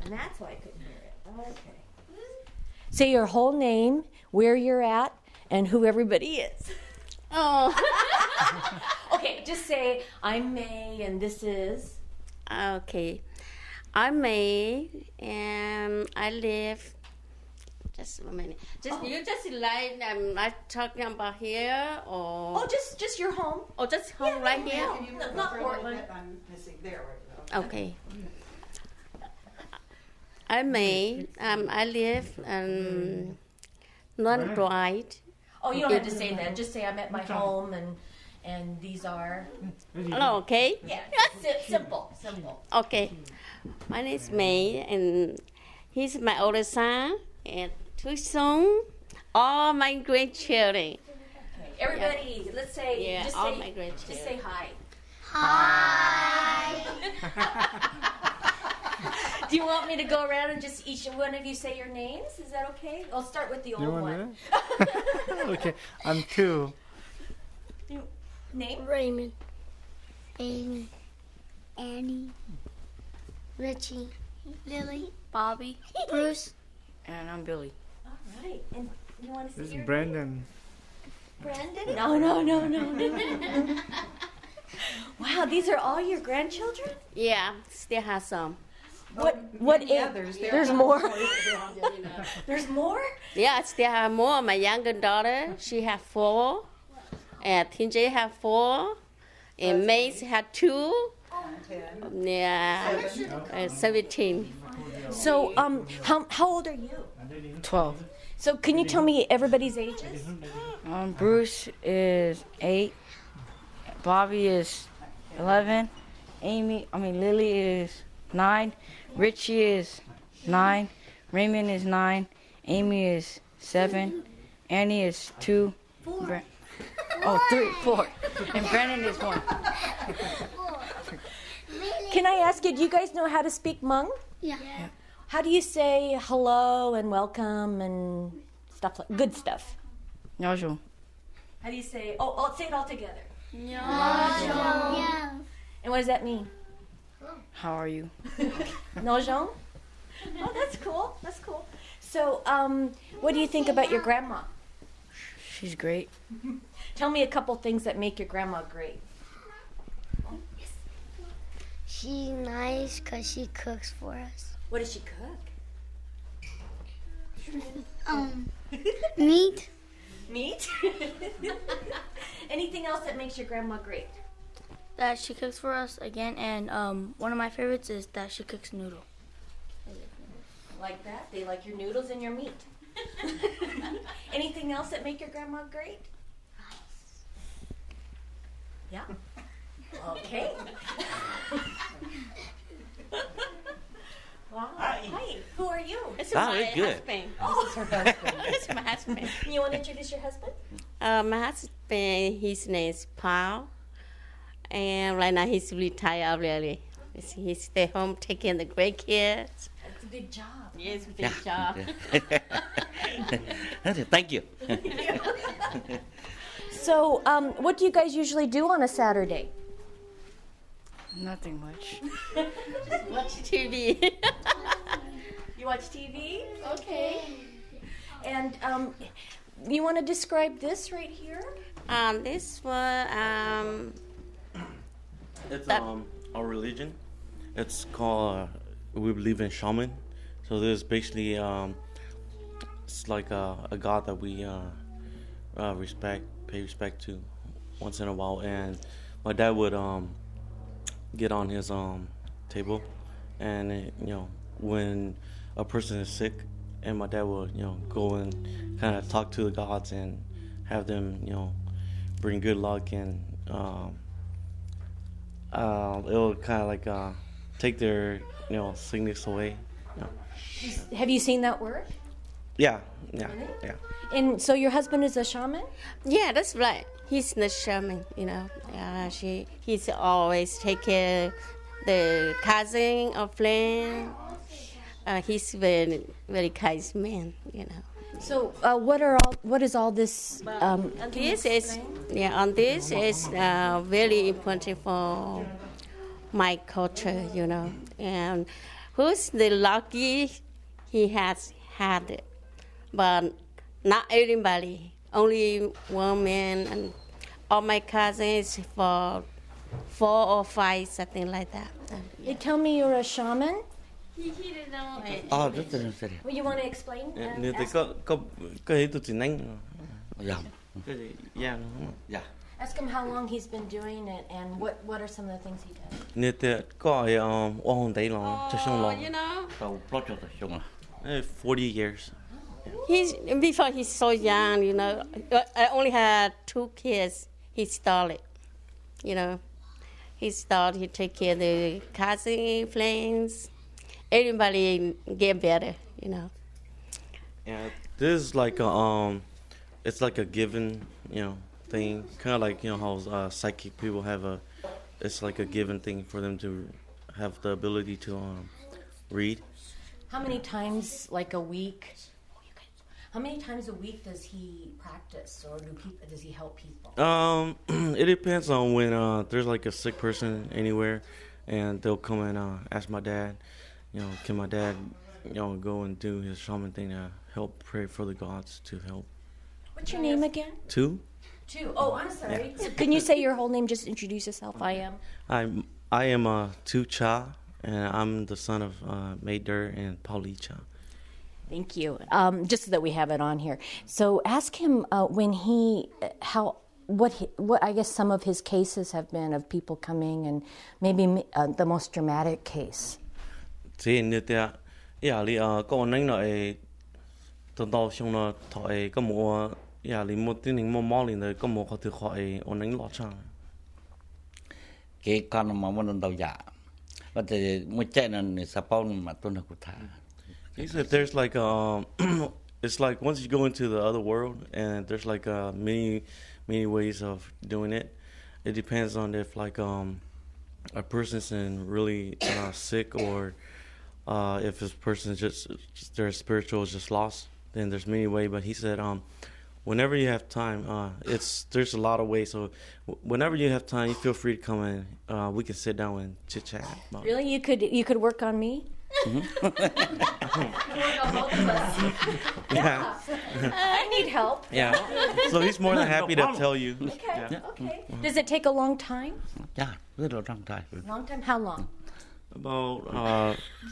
And that's why I couldn't hear it. Okay. Say your whole name, where you're at, and who everybody is. Oh. Okay, just say, I'm May, and this is... Okay. I'm May, and I live... Just a minute. You just like I'm talking about here, or... Oh, just your home. Oh, just home right here? No, not Portland. I'm missing there right now. Okay. I'm May. I live in non-bright. Oh, you don't have to say that. Just say I'm at my home, and these are... Oh, okay. Yeah, simple. Okay. My name is May, and he's my oldest son, and two sons, all my grandchildren. Okay. Everybody, let's say... Yeah, just all say, my grandchildren. Just say hi. Hi. Do you want me to go around and just each one of you say your names? Is that okay? I'll start with the old one. Okay, I'm 2. Name? Raymond. Amy. Annie. Richie. Lily. Bobby. Bruce. And I'm Billy. All right. And you want to say This is your Brandon. Brandon? No. Wow, these are all your grandchildren? Yeah, still have some. What age? There's more? There's more? Yeah, I still have more. My younger daughter, she have 4. And TJ have 4. And Mace have 2. 10. Yeah, 17. So, how old are you? 12. So, can you tell me everybody's ages? Bruce is 8. Bobby is 11. Lily is 9. Richie is 9. Raymond is 9. Amy is 7. Annie is 2. 3, 4. And Brandon is 1. Can I ask you, do you guys know how to speak Hmong? Yeah. How do you say hello and welcome and stuff like good stuff? Nyajul. How do you say? Oh, say it all together. Yeah. And what does that mean? How are you? Nojong? Oh, that's cool. So, what do you think about your grandma? She's great. Tell me a couple things that make your grandma great. She's nice because she cooks for us. What does she cook? Meat. Meat? Anything else that makes your grandma great? That she cooks for us again, and one of my favorites is that she cooks noodle. Like that? They like your noodles and your meat. Anything else that make your grandma great? Yeah? Okay. Wow. Hi. Who are you? It's very good. husband. Oh, This is her husband. It's my husband. you want to introduce your husband? My husband, his name is Paul. And right now he's retired already. He stay home taking the great kids. That's a big job. Yes, big job. Thank you. So, what do you guys usually do on a Saturday? Nothing much. Watch TV. You watch TV? Okay. And you want to describe this right here? This one, It's our religion. It's called we believe in shaman. So this is basically it's like a god that we pay respect to once in a while. And my dad would get on his table, and when a person is sick, and my dad would go and kind of talk to the gods and have them bring good luck, and it'll kind of like take their sickness away. Have you seen that work? Yeah. And so your husband is a shaman? yeah, that's right. He's the shaman, he's always take care the cousin or friend. He's very, very kind man, So what is all this? This is very important for my culture, and who's the lucky he has had it. But not everybody. Only one man and all my cousins for 4 or 5, something like that. They tell me you're a shaman. Oh, rất là Well, you want to explain? Nếu thì có cái tụi chính anh. dạ. Cái gì? Yeah. Dạ. Ask him how long he's been doing it and what are some of the things he does. Nếu thì có ai hôn đấy lòng, cho xong lòng. You know, Tàu plot cho tàu xong à. 40 years. before he's so young, you know, I only had 2 kids. He started, you know. He take care of the cousin, friends. Everybody get better, you know. Yeah, this is like a it's like a given, thing. Kind of like how psychic people have it's like a given thing for them to have the ability to read. How many times, like a week? How many times a week does he practice, or does he help people? It depends on when there's like a sick person anywhere, and they'll come and ask my dad. Can my dad, go and do his shaman thing to help pray for the gods to help. What's your name again? Tu. Oh, I'm sorry. So can you say your whole name? Just introduce yourself. I am Tu Cha, and I'm the son of May Der and Pauli Cha. Thank you. Just so that we have it on here. So ask him when what I guess some of his cases have been of people coming, and maybe the most dramatic case. Thì như thế, lý có anh nói tao đào xong nó thổi có một lý một tiếng hình một lên rồi có một họ từ khỏi anh lọt sang. Cái con mà muốn đầu dạ, và thì một chạy là sắp bao mà tôi nó cũng thả. He said there's like it's like once you go into the other world, and there's like many ways of doing it. It depends on if like a person's in really sick, or if this person's just their spiritual is just lost. Then there's many ways. But he said whenever you have time, there's a lot of ways. So whenever you have time, you feel free to come in. We can sit down and chit chat. Really, you could work on me. Yeah. I need help. Yeah. So he's more than happy to tell you. Okay. Yeah. Okay. Does it take a long time? Yeah, rất là long time. Long time? How long? About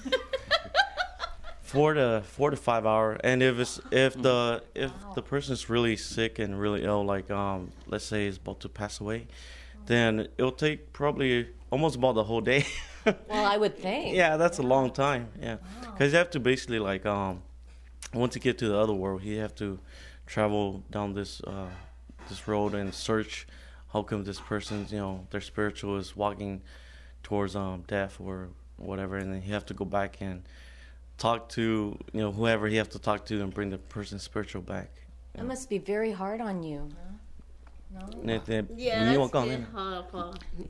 4 to 5 hours. And if the person's really sick and really ill, like let's say is about to pass away, then it'll take probably almost about the whole day. Well, I would think. Yeah, that's a long time. Yeah, because you have to basically like once you get to the other world, you have to travel down this road and search how come this person's their spiritual is walking towards death or whatever, and then you have to go back and talk to whoever you have to talk to and bring the person's spiritual back. That must be very hard on you. No? Yeah, that's been hard for.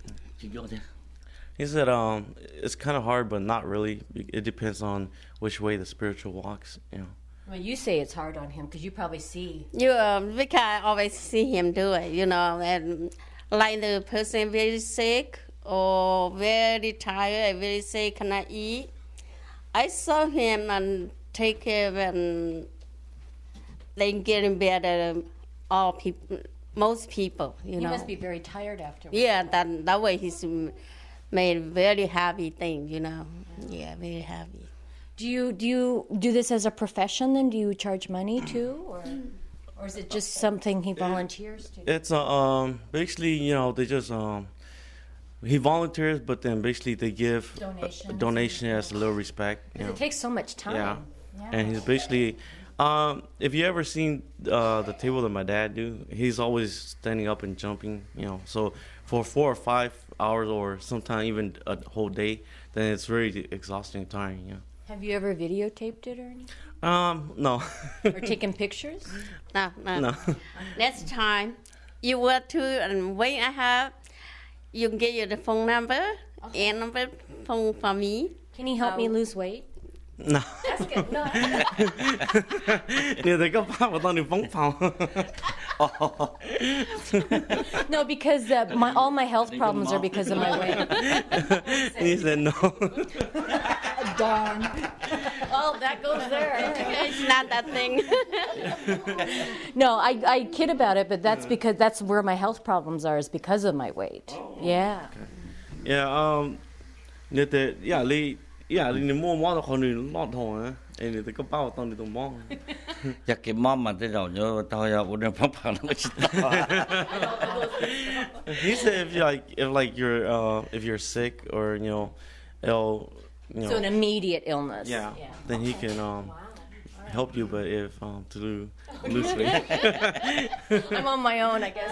He said it's kind of hard, but not really. It depends on which way the spiritual walks. Well, you say it's hard on him because you probably see. Because I always see him do it, and like the person very sick or very tired, very sick, cannot eat. I saw him and take care of and then getting better. All people, most people, He must be very tired afterwards. Yeah, that way he's made very happy thing, Yeah, very happy. Do you do this as a profession? Then do you charge money too, or is it just something he volunteers to? It's basically they just he volunteers, but then basically they give a donation as a little respect. It takes so much time. Yeah. And he's basically if you ever seen the table that my dad do, he's always standing up and jumping. So for 4 or 5 hours, or sometimes even a whole day, then it's very exhausting time. Have you ever videotaped it or anything? No. Or taken pictures? No. Next time, you were to and when I have, you can get you the phone number and number phone for me. Can he help me lose weight? No. That's good. No. No, because all my health problems are because of my weight. He said no. song. Oh, that goes there. It's not that thing. No, I kid about it, but that's because that's where my health problems are, is because of my weight. Yeah. Yeah, li mo mo ko ni lot ho and the bao tong ni mo. Chắc cái mom mà tới đầu nhớ tao ya udah papa nó chỉ tao. He said if you're sick or it'll So an immediate illness. yeah, then he can help you, but if to lose weight. I'm on my own, I guess.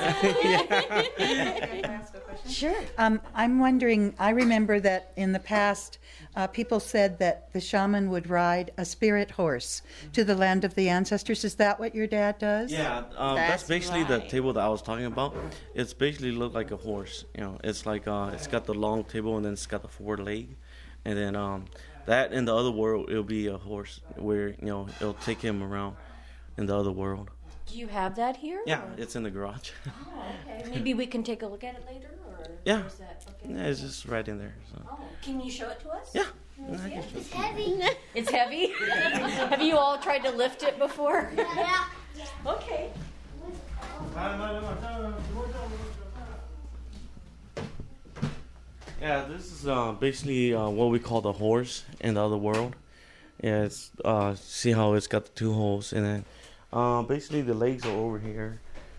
Sure. I'm wondering, I remember that in the past, people said that the shaman would ride a spirit horse to the land of the ancestors. Is that what your dad does? Yeah, that's basically the table that I was talking about. It's basically look like a horse. It's like it's got the long table and then it's got the 4 leg, and then that in the other world it'll be a horse where it'll take him around in the other world. Do you have that here? Yeah, or? it's in the garage. Oh, okay. Maybe we can take a look at it later, or Yeah. is that okay? Yeah, it's just right in there. So. Oh, can you show it to us? Yeah. It's heavy. It's heavy. Have you all tried to lift it before? Yeah. Okay. Yeah, this is basically what we call the horse in the other world. Yeah, it's see how it's got the 2 holes, and then basically the legs are over here.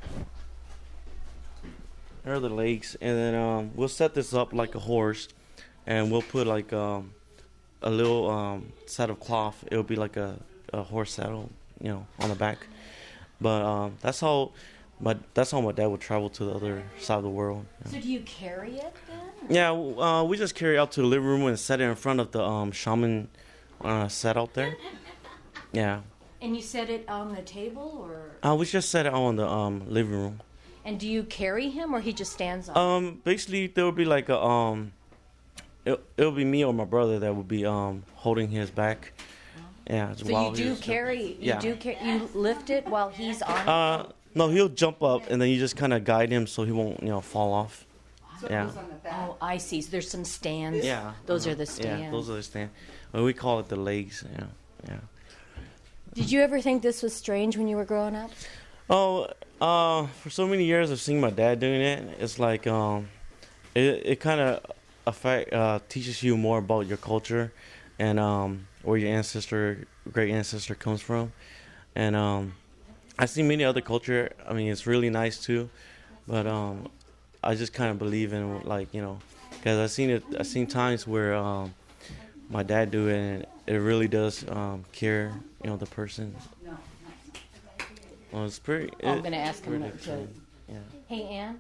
There are the legs, and then we'll set this up like a horse, and we'll put like a little set of cloth. It'll be like a horse saddle, on the back. But that's how my dad would travel to the other side of the world. So do you carry it then? Yeah, we just carry it out to the living room and set it in front of the shaman set out there. Yeah. And you set it on the table, or? We just set it on the living room. And do you carry him, or he just stands on? Basically there would be like a it'll be me or my brother that would be holding his back. Yeah. So you do carry. You lift it while he's on it? No, he'll jump up and then you just kind of guide him so he won't fall off. Yeah. Oh, I see. So there's some stands. Yeah. Those are the stands. Yeah, those are the stands. Well, we call it the legs. Yeah. Did you ever think this was strange when you were growing up? Oh, for so many years I've seen my dad doing it. It's like it kind of teaches you more about your culture and where your great ancestor comes from. And I see many other culture. I mean, it's really nice too, but I just kind of believe in because I've seen times where my dad do it, and it really does cure the person. Well, it's pretty. I'm going to ask him to. Yeah. Hey, Ann.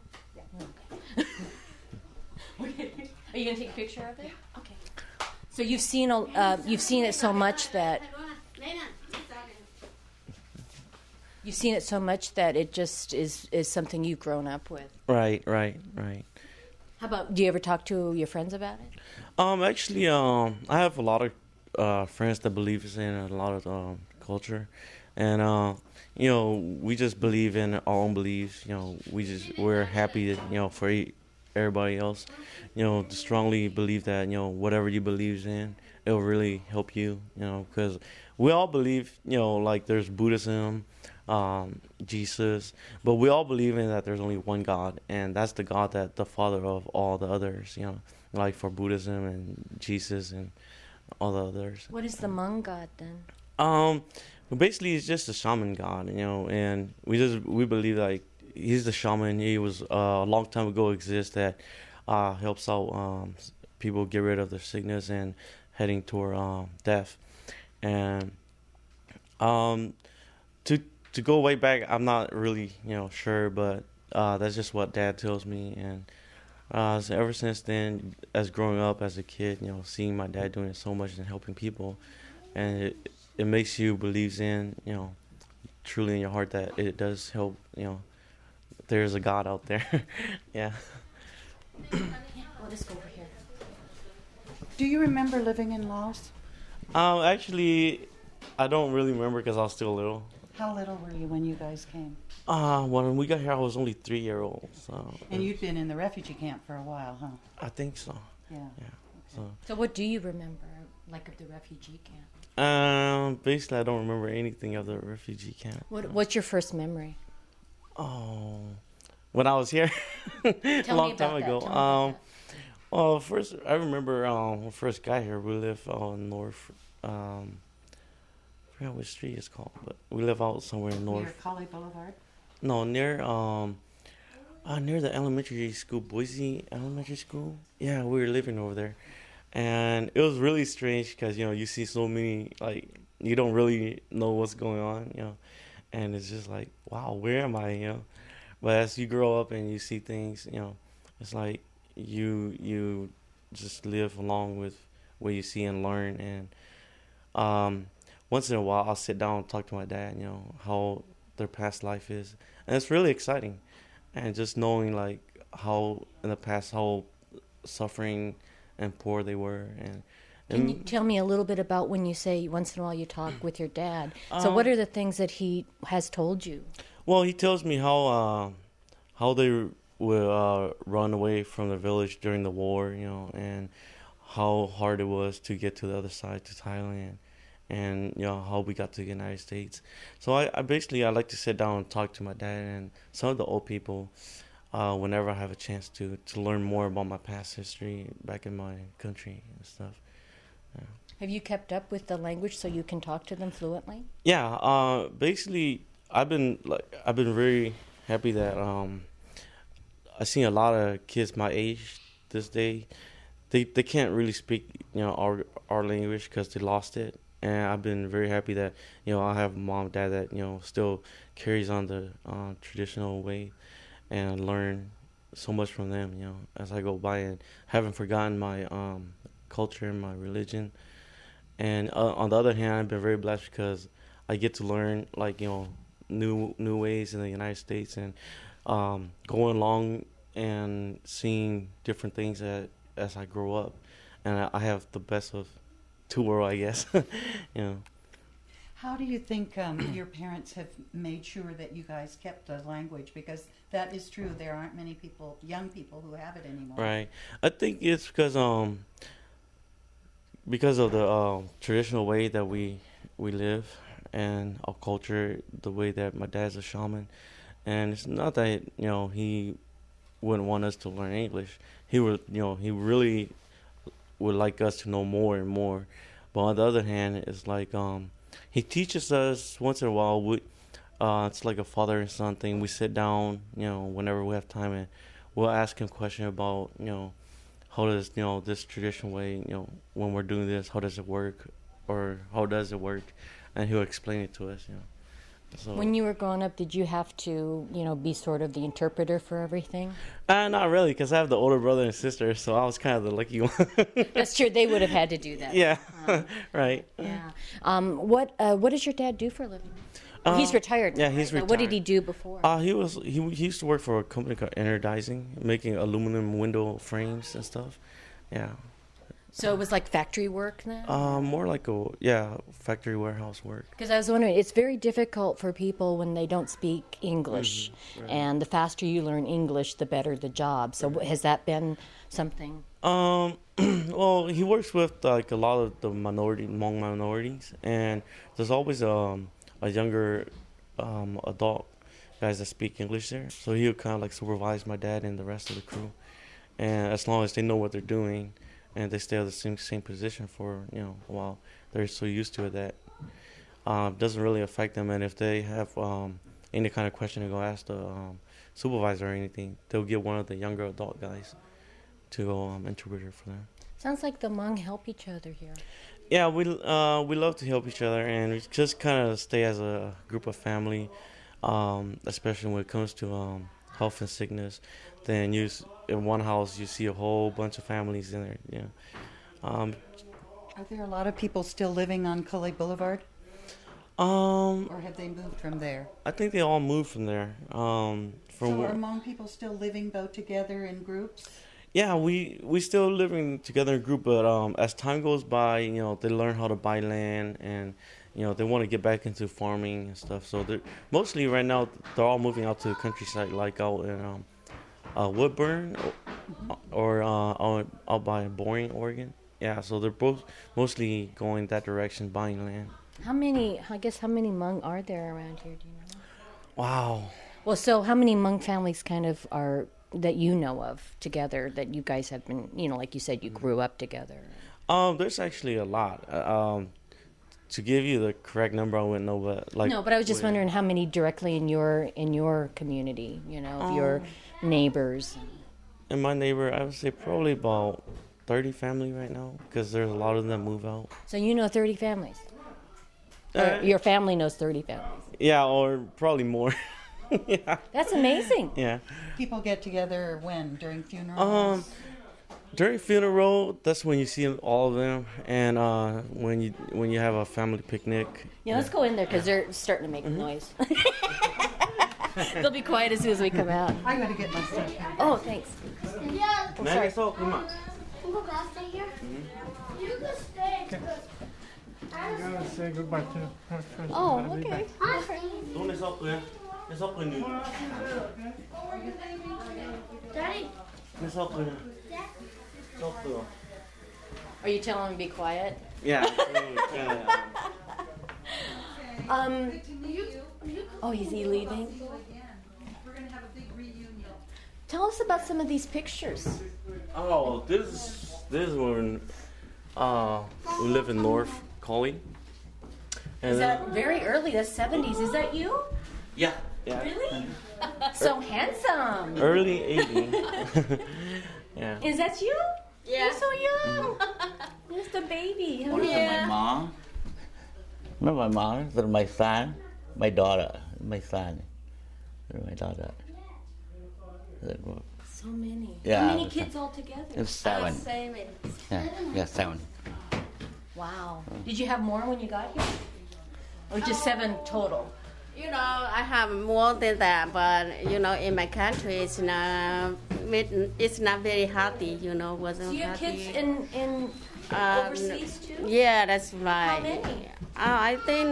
Okay. Are you going to take a picture of it? Yeah. Okay. So you've seen it so much that it just is something you've grown up with. Right. How about, do you ever talk to your friends about it? Actually, I have a lot of friends that believe in a lot of culture, and we just believe in our own beliefs. We're happy that for everybody else, to strongly believe that whatever you believe in, it'll really help you. Because we all believe like there's Buddhism, Jesus, but we all believe in that there's only one God, and that's the God that the father of all the others. Like for Buddhism and Jesus and all the others. What is the Hmong God then? Well, basically it's just a shaman god, and we believe like he's the shaman. He was a long time ago exist that helps out people get rid of their sickness and heading toward death. And to go way back, I'm not really sure, but that's just what Dad tells me. And so ever since then, as growing up as a kid, seeing my dad doing it so much and helping people, and it makes you believe in truly in your heart that it does help. There's a God out there. Yeah. Well, let's go over here. Do you remember living in Laos? Actually, I don't really remember because I was still little. How little were you when you guys came? When we got here, I was only 3-year-old. So. And you'd been in the refugee camp for a while, huh? I think so. Yeah. Yeah. Okay. So what do you remember? like of the refugee camp? Basically, I don't remember anything of the refugee camp. What's your first memory? Oh, when I was here, a long time ago. Well, first I remember when I first got here. We live on North. I forgot which street it's called, but we live out somewhere in North. Near Colley Boulevard? No, near the elementary school, Boise Elementary School. Yeah, we were living over there, and it was really strange because you see so many, like, you don't really know what's going on, and it's just like, wow, where am I, But as you grow up and you see things, it's like you just live along with what you see and learn. And once in a while, I'll sit down and talk to my dad, how their past life is, and it's really exciting. And just knowing like how in the past how suffering and poor they were. And Can you tell me a little bit about when you say once in a while you talk with your dad? So what are the things that he has told you? Well, he tells me how they would run away from the village during the war, and how hard it was to get to the other side, to Thailand, and how we got to the United States. So I basically like to sit down and talk to my dad and some of the old people whenever I have a chance to learn more about my past history back in my country and stuff. Yeah. Have you kept up with the language so you can talk to them fluently? Yeah, basically I've been very happy that I've seen a lot of kids my age this day. They can't really speak our language because they lost it, and I've been very happy that I have a mom and dad that still carries on the traditional way, and learn so much from them as I go by, and haven't forgotten my culture and my religion. And on the other hand, I've been very blessed because I get to learn new ways in the United States, and going along and seeing different things as I grow up, and I have the best of two worlds, I guess. How do you think your parents have made sure that you guys kept the language? Because that is true. There aren't many young people who have it anymore. Right. I think it's because of the traditional way that we live, and our culture, the way that my dad's a shaman. And it's not that he wouldn't want us to learn English. He really would like us to know more and more. But on the other hand, it's like he teaches us once in a while. It's like a father and son thing. We sit down, whenever we have time, and we'll ask him questions about, how does, this traditional way, when we're doing this, how does it work, or how does it work, and he'll explain it to us, So, when you were growing up, did you have to, be sort of the interpreter for everything? Not really, because I have the older brother and sister, so I was kind of the lucky one. That's true. They would have had to do that. Yeah, right. Yeah. What does your dad do for a living? He's retired now, yeah, he's right? retired. What did he do before? He used to work for a company called Energizing, making aluminum window frames and stuff. Yeah. So it was like factory work then? More like factory warehouse work. Because I was wondering, it's very difficult for people when they don't speak English. Right. And the faster you learn English, the better the job. So has that been something? Well, he works with like a lot of the Hmong minorities, and there's always a younger adult guys that speak English there. So he would kind of like supervise my dad and the rest of the crew. And as long as they know what they're doing, and they stay at the same position for a while, they're so used to it that doesn't really affect them. And if they have any kind of question to go ask the supervisor or anything, they'll get one of the younger adult guys to go interpret it for them. Sounds like the Hmong help each other here. Yeah, we love to help each other, and we just kind of stay as a group of family, especially when it comes to health and sickness. Then in one house you see a whole bunch of families in there. Are there a lot of people still living on Colley Boulevard? Or have they moved from there? I think they all moved from there. So are Hmong people still living though together in groups? Yeah, we still living together in group, but as time goes by, they learn how to buy land, and they want to get back into farming and stuff. So mostly right now they're all moving out to the countryside, like out in Woodburn, or out by Boring, Oregon. Yeah, so they're both mostly going that direction, buying land. How many Hmong are there around here? Do you know? Wow. Well, so how many Hmong families kind of are that you know of together that you guys have been, like you said, you grew up together? There's actually a lot. To give you the correct number, I wouldn't know, but No, but I was just wondering how many directly in your community, of your neighbors. In my neighbor, I would say probably about 30 family right now, because there's a lot of them move out. So you know 30 families? Or your family knows 30 families? Yeah, or probably more. Yeah. That's amazing. Yeah. People get together when? During funerals? During funeral, that's when you see all of them, and when you have a family picnic. Yeah, let's go in there because they're starting to make noise. They'll be quiet as soon as we come out. I gotta get my stuff. Oh, thanks. Oh, sorry. Come on. Stay here. You can stay. I gotta say goodbye to her first. Oh, I'll be okay. back. Don't mess up with. Mess up with you. Daddy. Mess up with. Are you telling them to be quiet? Yeah. Oh, is he leaving? Tell us about some of these pictures. Oh, this is when we live in North Collie. Is that very early? That's 70s. Is that you? Yeah. Really? So handsome. Early 80s. Yeah. Is that you? Yeah. You're so young. Just a baby. One is my mom. Not my mom, but my son, my daughter, my son, my daughter. So many. Yeah. How many kids altogether? It's 7. Seven. Yeah, 7. Wow. Did you have more when you got here? Or just 7 total? I have more than that, but in my country, it's not very healthy. Wasn't Do you have healthy. kids in overseas too? Yeah, that's right. How many? I think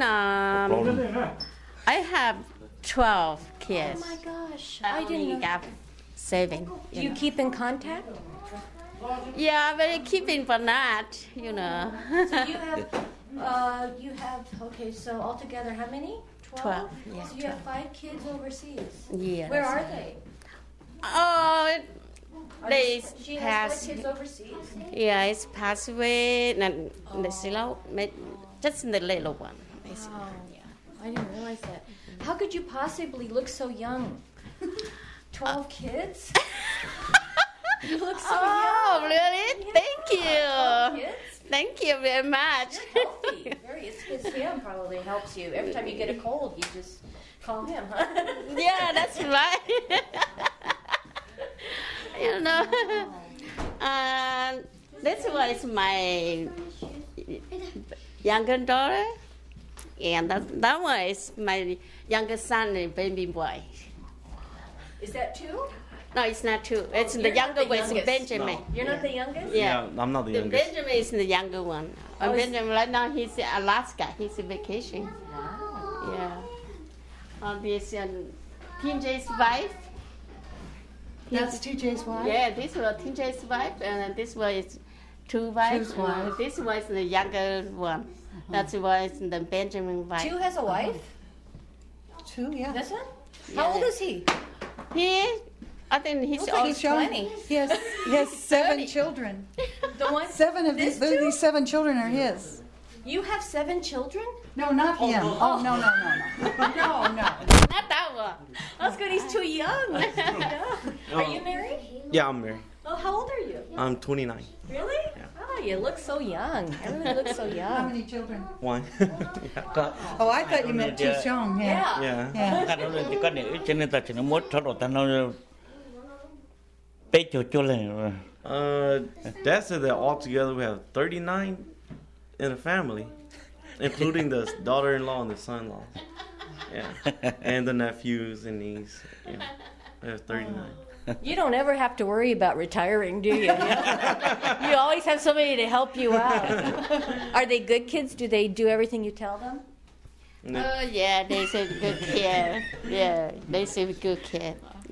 I have 12 kids. Oh my gosh. I I didn't know. got 7. Do you keep in contact? Yeah, but keeping but not. So you have, okay, so altogether how many? 12, yeah, So you have 5 kids overseas. Yeah. Where that's are right. they? Oh, they She has passed. 5 kids overseas? Yeah, it's passed away. And just the little one. Oh, yeah. I didn't realize that. How could you possibly look so young? 12 kids? You look so Oh, young. really? Thank 12 you. kids? Thank you very much. Healthy. It's him probably helps you. Every time you get a cold, you just call him, huh? Yeah, that's right. This was my younger daughter, and that was my younger son, baby boy. Is that 2? No, it's not 2. It's the You're not younger the one, it's youngest. Benjamin. You're not the youngest? Yeah. I'm not the The youngest. Benjamin is the younger one. Oh, is- Benjamin right now he's in Alaska. He's on vacation. Wow. Yeah. This TJ's wife. That's TJ's wife? Yeah, this was TJ's wife, and this was two wives. Two's wife. This was the younger one. That was the Benjamin wife. 2 has a wife? 2, yeah. This one? Yeah. How old is he? I think he's Looks like he's also 20. He has 7 children. The one? 7 of This these too? 7 children are his. You have 7 children? No, not him. Oh, no. No. not that one. That's good. He's too young. Are you married? Yeah, I'm married. Oh, how old are you? I'm 29. Really? Oh, you look so young. Everyone looks so How young. many children? 1. Oh, I thought you meant too young. Yeah. Yeah. Yeah. Ta nó lên chỉ có nữ cho nên ta chỉ nó mốt thoát rồi ta nó bé cho lên. Dad said that altogether we have 39 in a family, including the daughter-in-law and the son-in-law. Yeah. And the nephews and niece. Yeah. We have 39. You don't ever have to worry about retiring, do you? You always have somebody to help you out. Are they good kids? Do they do everything you tell them? Oh, yeah, they say good care. Yeah, they say good care.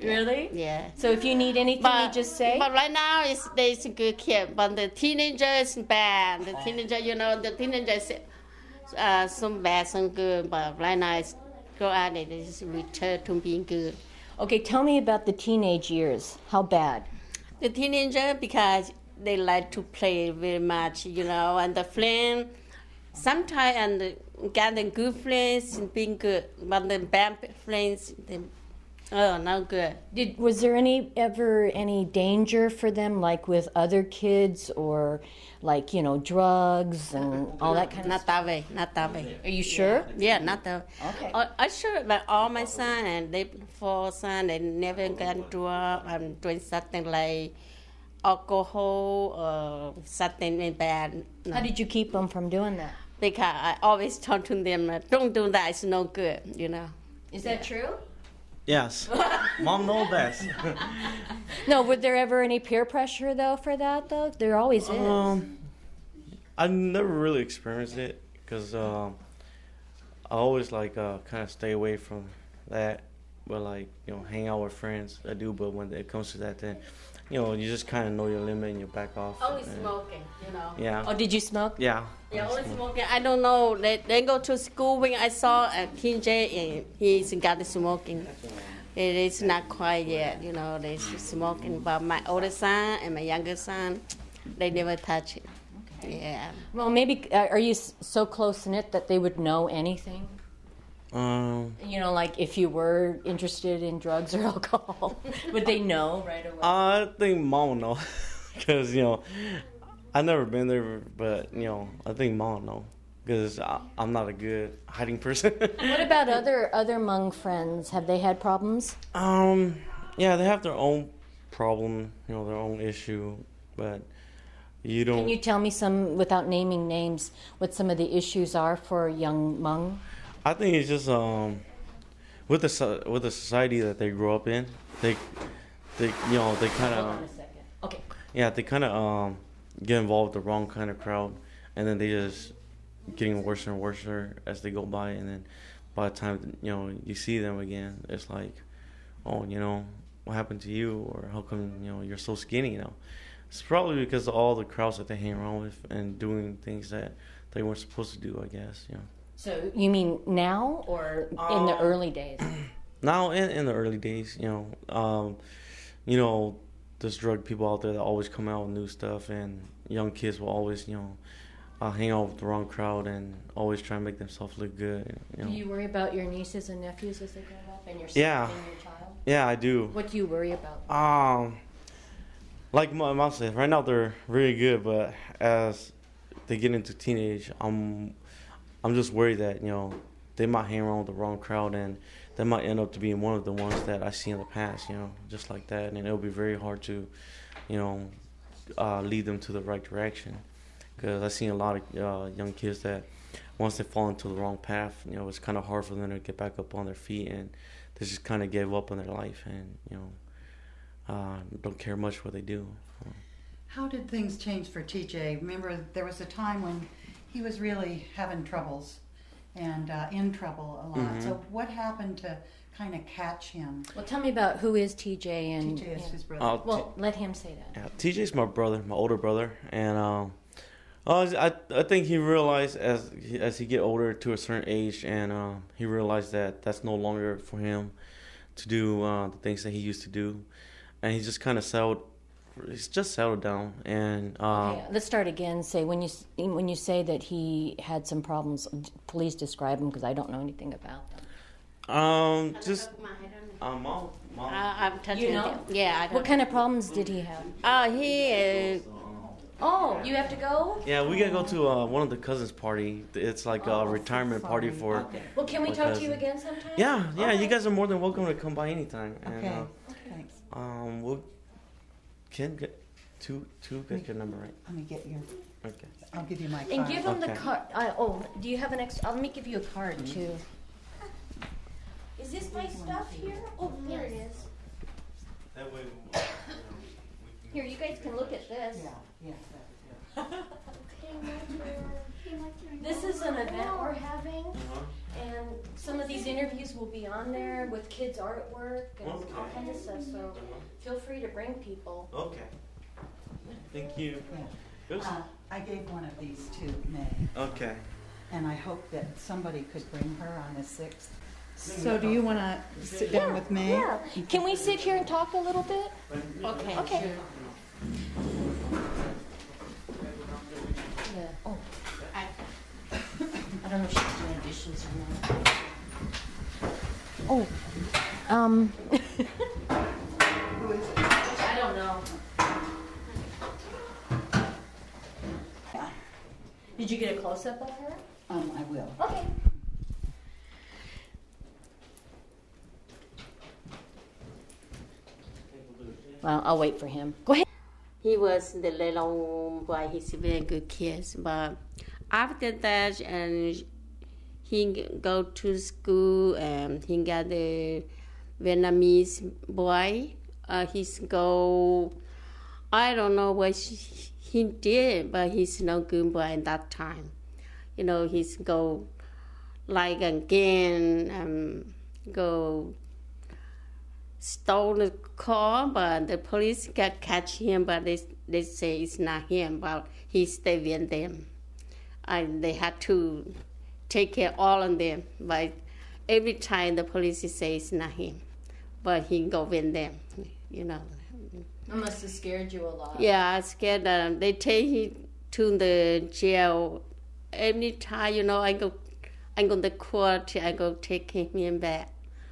Really? Yeah. So if you need anything, you just say? But right now, it's a good kid. But the teenager is bad. The teenager, the teenager is some bad, some good. But right now, it's go out and it's return to being good. Okay, tell me about the teenage years. How bad? The teenager, because they like to play very much, and the friend, sometimes and getting good friends and being good, but the bad friends, not good. Was there ever any danger for them, like with other kids or like, drugs and all that kind of stuff? Not that way. Are you sure? Yeah, not that way. Okay. I sure, but all my son and they 4 sons, they never got drunk and doing something like alcohol or something bad. No. How did you keep them from doing that? Because I always talk to them, don't do that, it's no good, Is that true? Yes. Mom knows best. No, were there ever any peer pressure, though, for that, though? There always is. I never really experienced it because I always, kind of stay away from that. But, hang out with friends, I do. But when it comes to that, then, you just kind of know your limit and you back off. Always smoking, Yeah. Oh, did you smoke? Yeah. Yeah, always smoking. I don't know. They go to school when I saw a teenager and he's got smoking. It is not quite yet, they're smoking. But my older son and my younger son, they never touch it. Okay. Yeah. Well, maybe, are you so close-knit that they would know anything? Like if you were interested in drugs or alcohol, would they know right away? I think Mom will know because, I've never been there, but, I think Mom will know because I'm not a good hiding person. What about other Hmong friends? Have they had problems? Yeah, they have their own problem, their own issue, but you don't... Can you tell me some, without naming names, what some of the issues are for young Hmong? I think it's just with the society that they grow up in, they kind of... Hold on a second. Okay. Yeah, they kind of get involved with the wrong kind of crowd, and then they just getting worse and worse as they go by, and then by the time you see them again, it's like, oh, what happened to you, or how come you're so skinny? It's probably because of all the crowds that they hang around with and doing things that they weren't supposed to do, I guess. So you mean now or in the early days? Now in the early days, there's drug people out there that always come out with new stuff, and young kids will always, hang out with the wrong crowd and always try and make themselves look good. Do you worry about your nieces and nephews as they grow up, and your son and your child? Yeah, I do. What do you worry about? Like my mom said, right now they're really good, but as they get into teenage, I'm just worried that they might hang around with the wrong crowd and they might end up to being one of the ones that I see in the past, just like that, and it'll be very hard to, lead them to the right direction, because I've seen a lot of young kids that once they fall into the wrong path, it's kind of hard for them to get back up on their feet, and they just kind of give up on their life and don't care much what they do. How did things change for TJ? Remember, there was a time when he was really having troubles and in trouble a lot. Mm-hmm. So what happened to kind of catch him? Well, tell me about who is TJ and... TJ is his brother. Well, let him say that. Yeah, TJ's my brother, my older brother, and I think he realized as he get older to a certain age, and he realized that that's no longer for him to do the things that he used to do, and he just kind of settled down. And okay, let's start again. Say when you say that he had some problems, please describe them, because I don't know anything about them. Mom. I'm touching him. Yeah. What kind of problems did he have? Oh, you have to go? Yeah, we gotta go to one of the cousins' party. It's like a retirement party for. Okay. Well, can we talk to you again sometime? Yeah. Okay. You guys are more than welcome to come by anytime. Okay. And, Thanks. Ken, get get your number right. Let me get your. Okay. I'll give you my card. And give him the Okay. card. Do you have an extra? Let me give you a card too. Is this my stuff here? Oh, there it is. That way. Here, you guys can look at this. Yeah. This is an event we're having, and Some of these interviews will be on there with kids' artwork and all kinds of stuff, so feel free to bring people. Okay. Thank you. I gave one of these to May, Okay. and I hope that somebody could bring her on the 6th. So do you want to sit down with May? Yeah. Can we sit here and talk a little bit? Okay. Okay. Sure. Yeah. Oh, I don't know if she's doing dishes or not. Oh. I don't know. Did you get a close-up of her? I will. Okay. Well, I'll wait for him. Go ahead. He was the little boy. He's a very good kid. But after that, and he go to school, and he got the Vietnamese boy. He's go. I don't know what he did, but he's no good boy at that time. You know, he's go like again, go stole the car, but the police got catch him, but they say it's not him, but he stay with them. And they had to take care of all of them, but every time the police say it's not him, but he go with them, you know. It must have scared you a lot. Yeah, I scared them. They take him to the jail. Every time, you know, I go to court, I go take him back.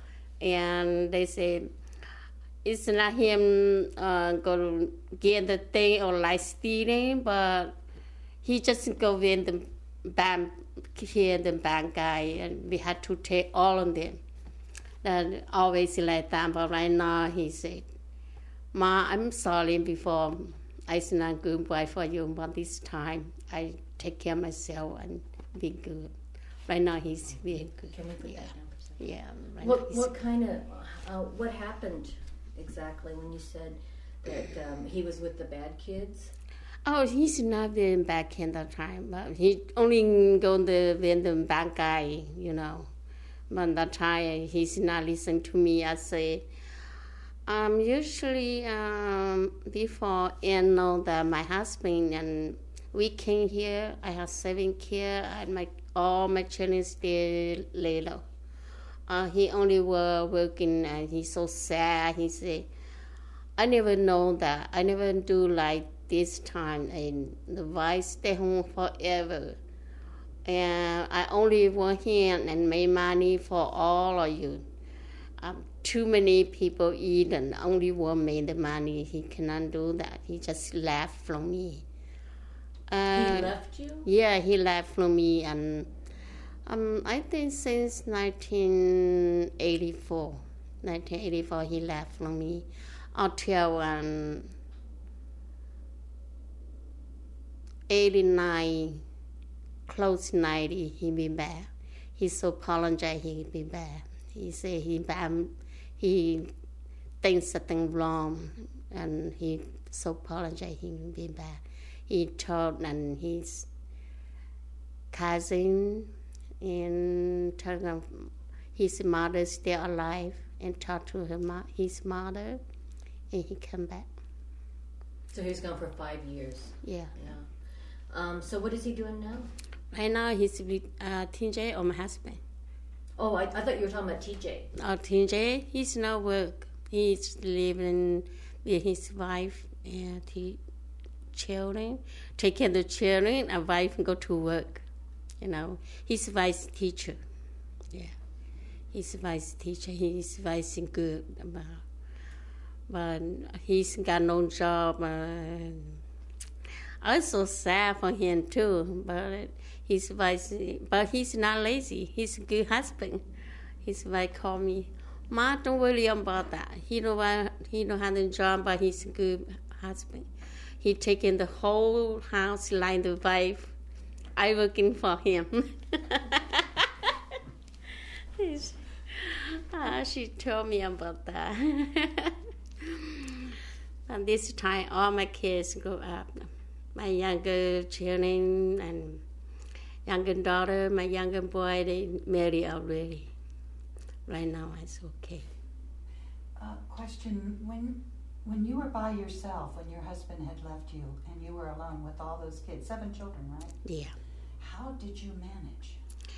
And they say, it's not him go get the thing or like stealing, but he just go with the bank here, the bank guy, and we had to take all of them. And always like that, but right now he said, Ma, I'm sorry before I was not good boy for you, but this time I take care of myself and be good. Right now he's very good. Can we put that down for a second? Yeah. Right What kind of, what happened exactly when you said that he was with the bad kids? Oh, he's not been back in that time, but he only go with the bad guy, you know. But that time he's not listen to me. I say, usually before know that my husband and we came here, I have 7 kids, and all my children still little. He only was working, and he's so sad. He said, I never know that. I never do like this time, and the wife stay home forever. And I only want him and make money for all of you. Too many people eat, and only one made the money. He cannot do that. He just left from me. He left you? Yeah, he left from me, and I think since 1984 he left from me until 89, close 90, he be back. He so apologized he be back. He said he thinks something wrong, and he so apologized he be back. He told and his cousin and told him his mother still alive, and talked to his mother, and he come back. So he's gone for 5 years. Yeah. So what is he doing now? Right now he's with TJ or my husband. Oh, I thought you were talking about TJ. TJ, he's not work. He's living with his wife and children, take care of the children, and wife go to work. You know, he's a vice teacher. Yeah, he's a vice teacher. He's vice good, but he's got no job. I'm so sad for him too. But he's vice, but he's not lazy. He's a good husband. His wife called me, Ma, don't worry about that. He don't have a job, but he's a good husband. He taking the whole house like the wife. I working for him. She told me about that. And this time, all my kids grow up. My younger children and younger daughter, my younger boy, they married already. right now it's okay. Question, when you were by yourself, when your husband had left you and you were alone with all those kids, 7 children, right? Yeah. How did you manage?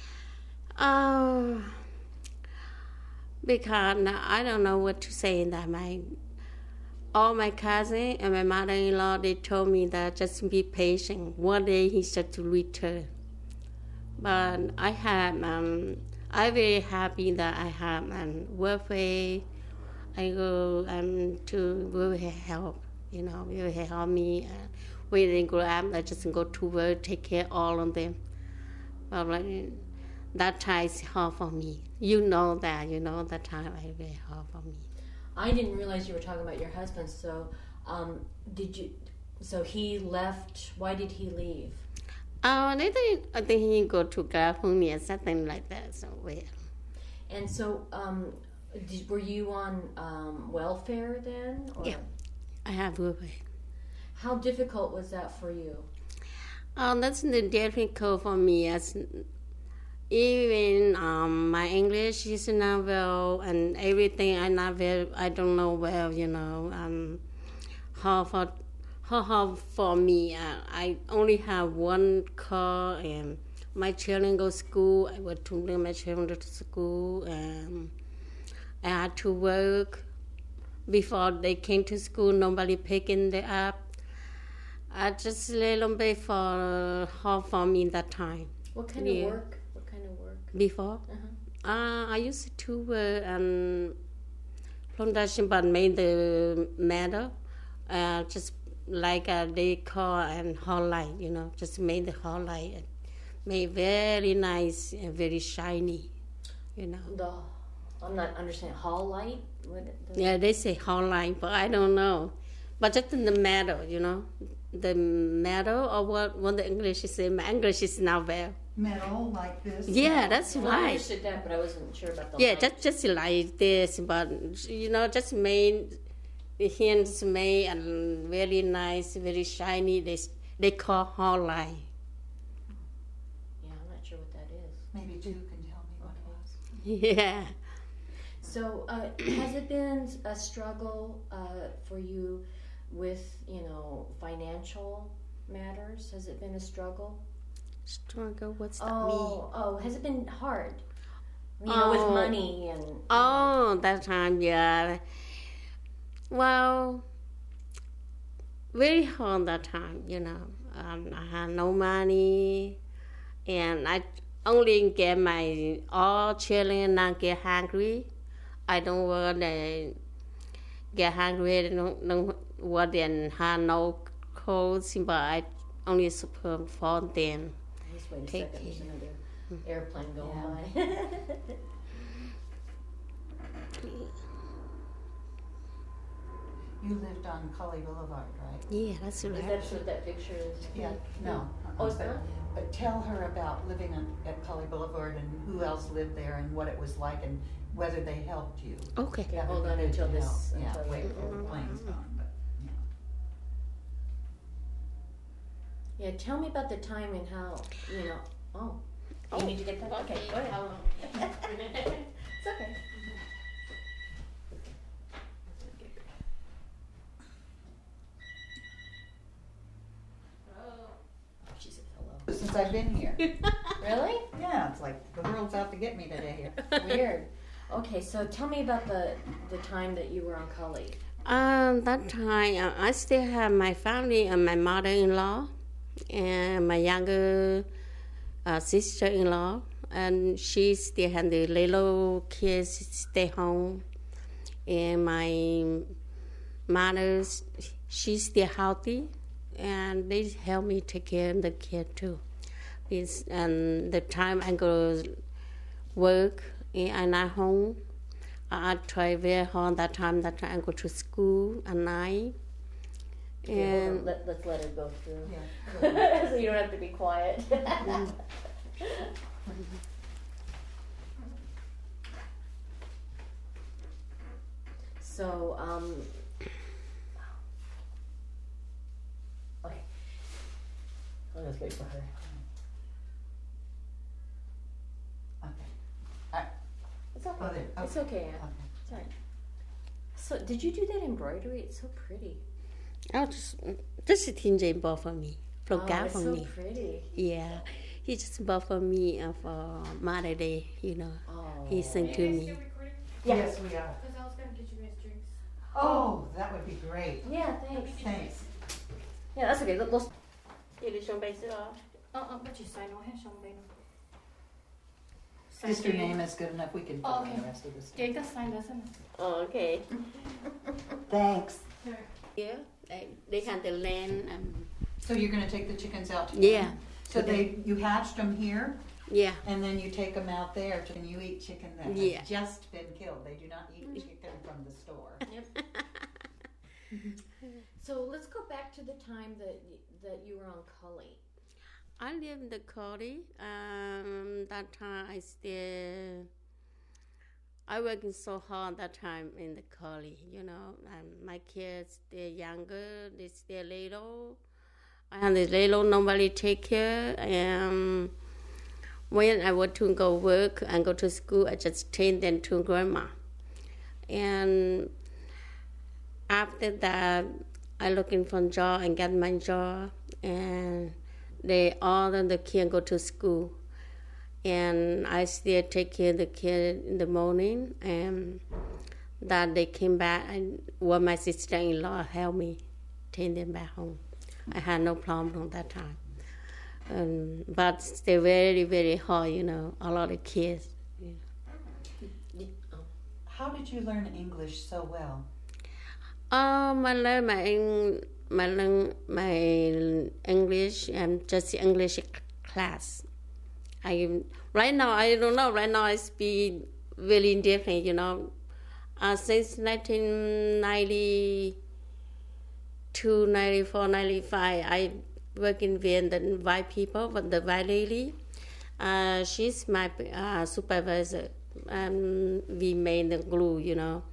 Because I don't know what to say. That all my cousins and my mother-in-law, they told me that just be patient. One day he said to return. But I'm very happy that I have welfare. I go to welfare help. Welfare help me. When they grow up, I just go to work, take care of all of them. But that time is hard for me. That time is very hard for me. I didn't realize you were talking about your husband. So, So he left. Why did he leave? I think he go to California, something like that. So And so, were you on welfare then? Or? Yeah, I have welfare. How difficult was that for you? That's difficult for me. Even my English is not well, and everything I don't know well. How for me. I only have one car, and my children go to school. I went to bring my children to school, and I had to work. Before they came to school, nobody picking them up. I just a little bit for hard for me that time. What kind of work? Before? I used to work plantation, but made the metal, just like they call and hall light, just made the hall light, made very nice and very shiny, I'm not understanding. Hall light? Yeah, they say hall light, but I don't know. But just in the metal, the metal, or what the English is saying. My English is not well. Metal like this? Yeah, that's right. right. I understood that, but I wasn't sure about the light. Just like this, but just made the hands made and very nice, very shiny. They call hall light. Yeah, I'm not sure what that is. Maybe Ju can tell me what it was. Yeah. So, has it been a struggle for you with, financial matters? Has it been a struggle? Struggle? What's that mean? Oh, has it been hard? With money and... that time, yeah. Well, very hard that time, I had no money, and I only get my all children not get hungry. I don't want to get hungry. Don't want to have no clothes, but I only support for them. Just wait a second. There's another airplane going by. You lived on Cully Boulevard, right? Yeah, that's right. Is that what that picture is? Yeah, no. Oh, it's not? But tell her about living at Cully Boulevard and who else lived there and what it was like and whether they helped you. Okay. Yeah, hold on until this. Yeah, wait for the plane's gone. But, yeah, tell me about the time and how, you need to get that? Okay, go ahead. It's okay. She said hello. since I've been here. Really? Yeah, it's like the world's out to get me today here. Weird. Okay, so tell me about the time that you were on Cully. That time, I still have my family and my mother-in-law and my younger sister-in-law, and she still had the little kids stay home. And my mother, she's still healthy, and they help me take care of the kid too. And the time I go work and I'm not home, I try very hard that time I go to school at night. And let's let her go through. Yeah. So you don't have to be quiet. So, okay. I'll just wait for her. Okay. It's okay. Oh, there. Okay. it's okay, Anne. It's all right. So, did you do that embroidery? It's so pretty. Oh, this is Tinjay bought for me. From God it's for so me. pretty. Yeah. He just bought for me for Mother's Day, you know. Oh. He sent to me. Yes, we are. Because I was going to get you guys drinks. Oh, that would be great. Yeah, thanks. Thanks. Yeah, that's okay. Let's. But you sign on here, Just your name is good enough. We can fill Oh, in okay. the rest of this. Yeah, that's fine, doesn't it? Oh, okay. Thanks. Yeah, they had the land. So you're going to take the chickens out to Yeah. So you hatched them here, Yeah. and then you take them out there, and you eat chicken that has Yeah. just been killed. They do not eat chicken from the store. So let's go back to the time that you were on Cully. I lived in the Cody. That time I working so hard that time in the Cody, you know. My kids, they're younger, they still little. I have the little, nobody take care. And when I want to go work and go to school, I just take them to grandma. And after that, I looking for a job and get my job. And all the kids go to school. And I still take care of the kid in the morning. And that they came back, and my sister-in-law helped me take them back home. I had no problem that time. But they're very, very hard, you know, a lot of kids. You know. How did you learn English so well? I learned my English and just English class. Right now, I don't know. Right now, I speak really different, you know. Since 1992, 94, 95, I work in Vienna with white people, but the white lady, she's my supervisor. We made the glue, you know.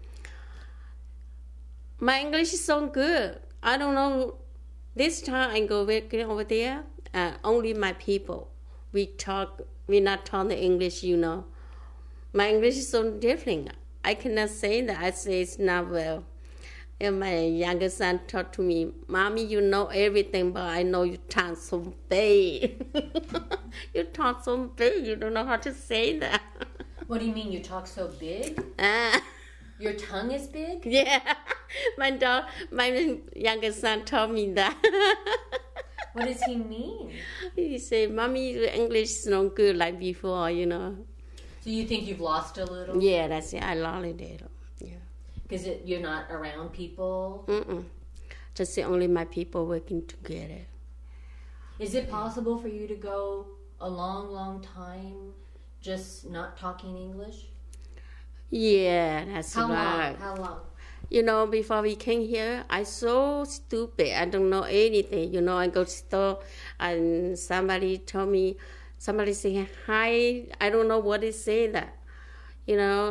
My English is so good. I don't know. This time I go working over there, only my people. We not talk the English, you know. My English is so different. I cannot say that. I say it's not well. And my younger son talked to me, "Mommy, you know everything, but I know you talk so bad." You talk so bad. You don't know how to say that. What do you mean? You talk so big? Your tongue is big? Yeah. My younger son told me that. What does he mean? He said, "Mommy, your English is not good like before, you know." So you think you've lost a little? Yeah, that's it. I lost a little. Yeah. Because you're not around people? Just only my people working together. Is it possible for you to go a long, long time just not talking English? Yeah, that's right. How long? You know, before we came here, I so stupid. I don't know anything. You know, I go to store and somebody told me, somebody saying hi. I don't know what they say that. You know,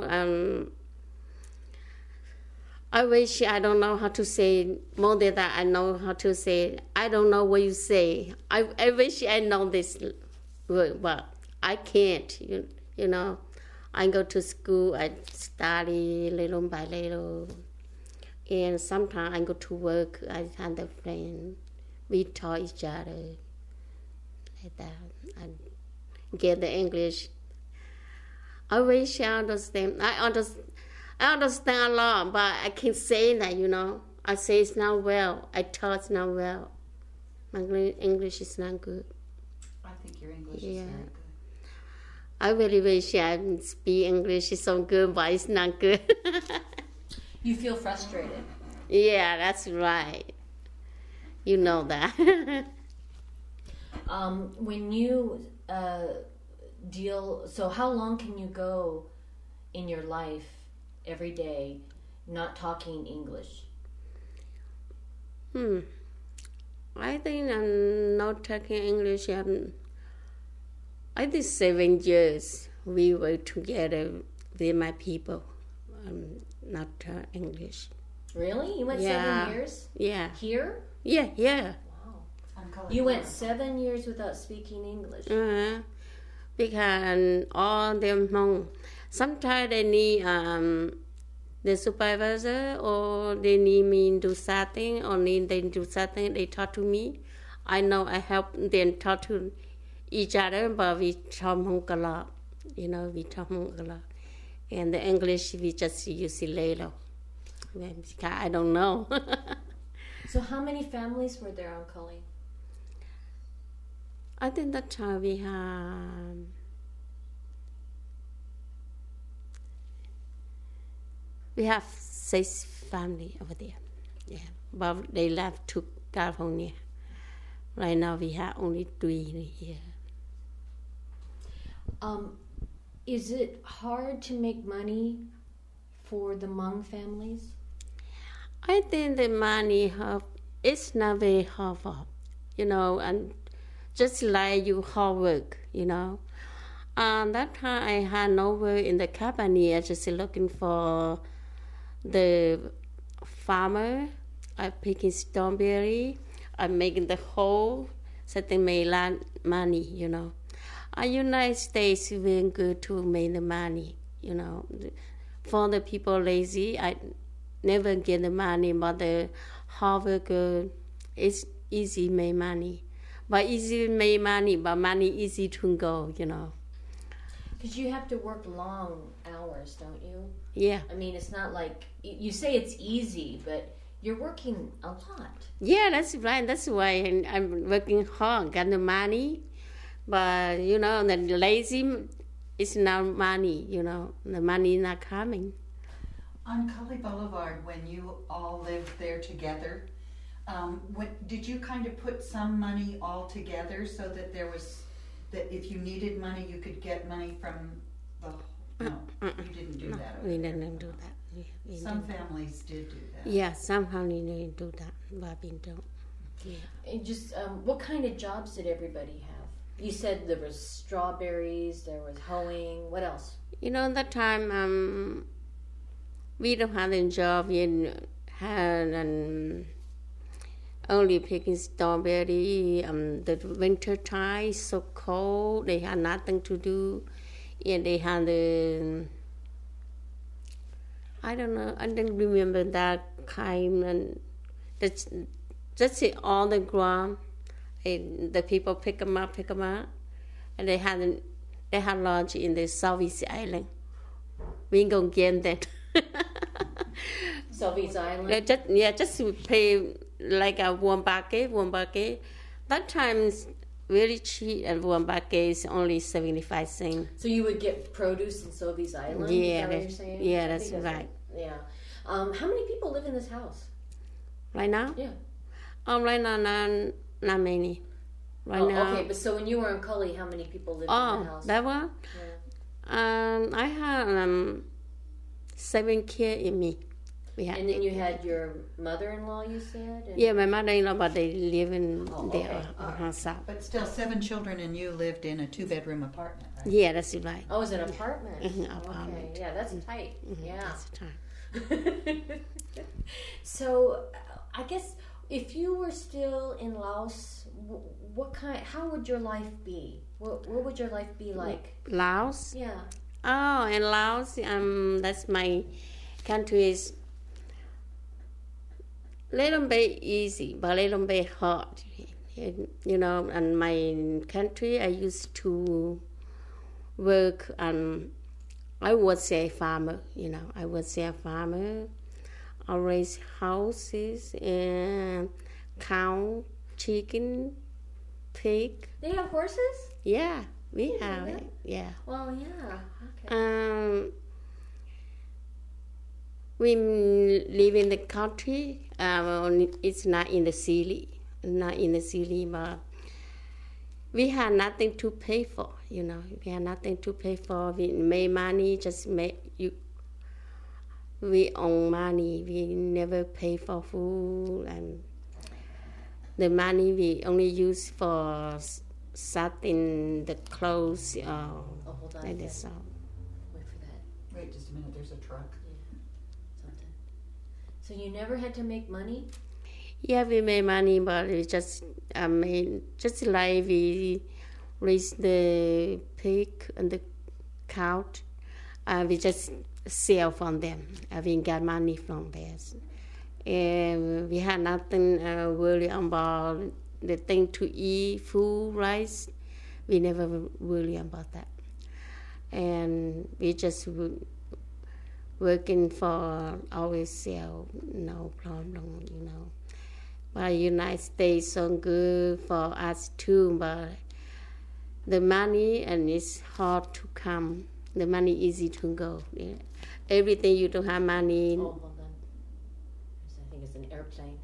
I wish I don't know how to say more than that. I know how to say. I don't know what you say. I wish I know this word, but I can't. You know, I go to school. I study little by little. And sometimes I go to work, I have a friend, we talk each other like that. I get the English. I wish I understand. I understand a lot, but I can't say that, you know. I say it's not well. I talk it's not well. My English is not good. I think your English is very good. I really wish I speak English is so good, but it's not good. You feel frustrated. Yeah, that's right. You know that. When you so how long can you go in your life every day not talking English? I think I'm not talking English. I did 7 years. We were together with my people. Not English. Really? You went 7 years? Yeah. Here? Yeah. Wow. You went 7 years without speaking English. Because all them home, Sometimes they need the supervisor, or they need me to do something, or need they do something, they talk to me. I know I help them talk to each other, but we talk a lot. We talk a lot. And the English, we just use it later. I don't know. So how many families were there on Cully? I think that time we have 6 families over there. Yeah, but they left to California. Right now we have only 3 here. Is it hard to make money for the Hmong families? I think the money it's not very hard, and just like you hard work, That time I had no work in the company. I just looking for the farmer. I picking strawberry. I'm making the whole, so they make a lot money, United States is very good to make the money, For the people lazy, I never get the money, but the hard worker, it's easy make money. But easy make money, but money easy to go, Because you have to work long hours, don't you? Yeah. I mean, it's not like, you say it's easy, but you're working a lot. Yeah, that's right. That's why I'm working hard, got the money. But, the lazy is not money, The money not coming. On Cully Boulevard, when you all lived there together, did you kind of put some money all together so that that if you needed money, you could get money from the... No, you didn't do that. We didn't do that. Some families did do that. Yeah, some families didn't do that, but we don't. Yeah. And just, what kind of jobs did everybody have? You said there was strawberries, there was hoeing. What else? That time, we don't have a job. We had only picking strawberry. The winter time is so cold. They had nothing to do. And they had I don't know. I don't remember that kind. And just on the ground. The people pick them up, and they had lunch in the Southeast Island. We ain't gonna get that. Southeast Island? Just pay like a one bucket. That time is really cheap, and one bucket is only 75 cents. So you would get produce in Southeast Island? Yeah, is that what you're saying? Yeah, that's right. Yeah. How many people live in this house? Right now? Yeah. Right now, not many. Right now. Okay, but so when you were in Cully, how many people lived in the house? That one? Yeah. I had 7 kids in me. And then you had your mother-in-law, you said? Yeah, my mother-in-law, but they live in there. But still, 7 children and you lived in a 2-bedroom apartment, right? Yeah, that's right. Oh, it was an apartment? Apartment. Okay. Yeah, that's tight. Yeah. That's tight. So, I guess if you were still in Laos, how would your life be? What would your life be like? Laos? Yeah. Oh, in Laos, that's my country is little bit easy, but little bit hard. And my country, I used to work, I was a farmer, I was a farmer. I raise houses and cow, chicken, pig. They have horses? Yeah, we have it. Yeah. Well, yeah. Okay. We live in the country. It's not in the city. But we have nothing to pay for. We have nothing to pay for. We make money, we own money. We never pay for food, and the money we only use for something, the clothes. Hold on. Like this. Wait for that. Wait just a minute. There's a truck. Something. So you never had to make money? Yeah, we made money, but we just like we raise the pig and the cow, We just sell from them. We got money from there. And we had nothing worry about the thing to eat, food, rice. We never worry about that. And we just working for always sell, no problem, But United States so good for us too, but the money and it's hard to come. The money easy to go. Yeah. Everything you don't have money. Oh, hold on. I think it's an airplane.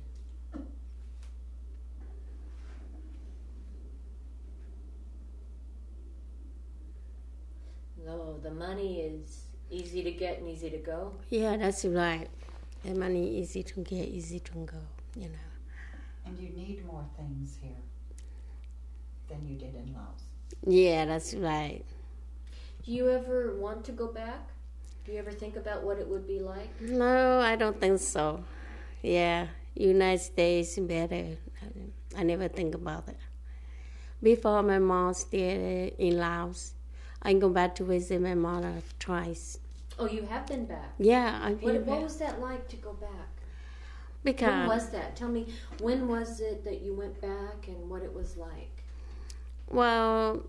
No, the money is easy to get and easy to go. Yeah, that's right. The money easy to get, easy to go, And you need more things here than you did in Laos. Yeah, that's right. Do you ever want to go back? Do you ever think about what it would be like? No, I don't think so. Yeah, United States better. I never think about it. Before my mom stayed in Laos, I go back to visit my mother twice. Oh, you have been back? Yeah, I've been back. What was that like to go back? Because when was that? Tell me, when was it that you went back and what it was like? Well,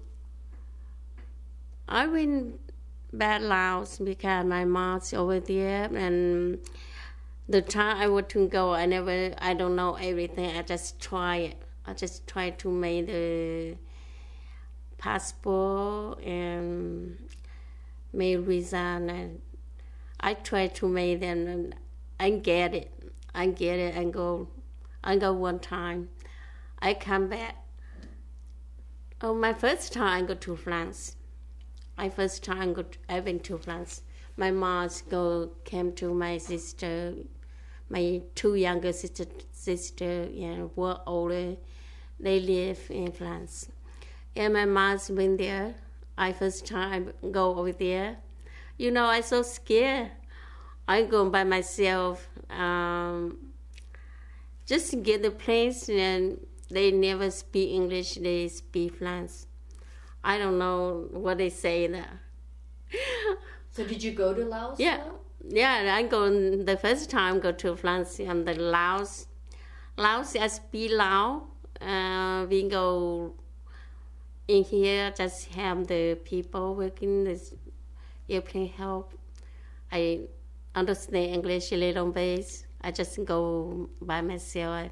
I went back Laos because my mom's over there, and the time I want to go, I don't know everything. I just try it. I just try to make the passport and make visa, and I try to make them, and I get it. I go one time. I come back. Oh, my first time I go to France. I went to France. My mom came to my sister, my two younger sister, were older. They live in France. And my mom's been there. I first time go over there. I so scared. I go by myself. Just to get the place, and they never speak English. They speak French. I don't know what they say there. So did you go to Laos? Yeah. Now? Yeah, I go the first time go to France and the Laos. Laos, I speak Lao. We go in here, just have the people working the airplane help. I understand English a little bit. I just go by myself.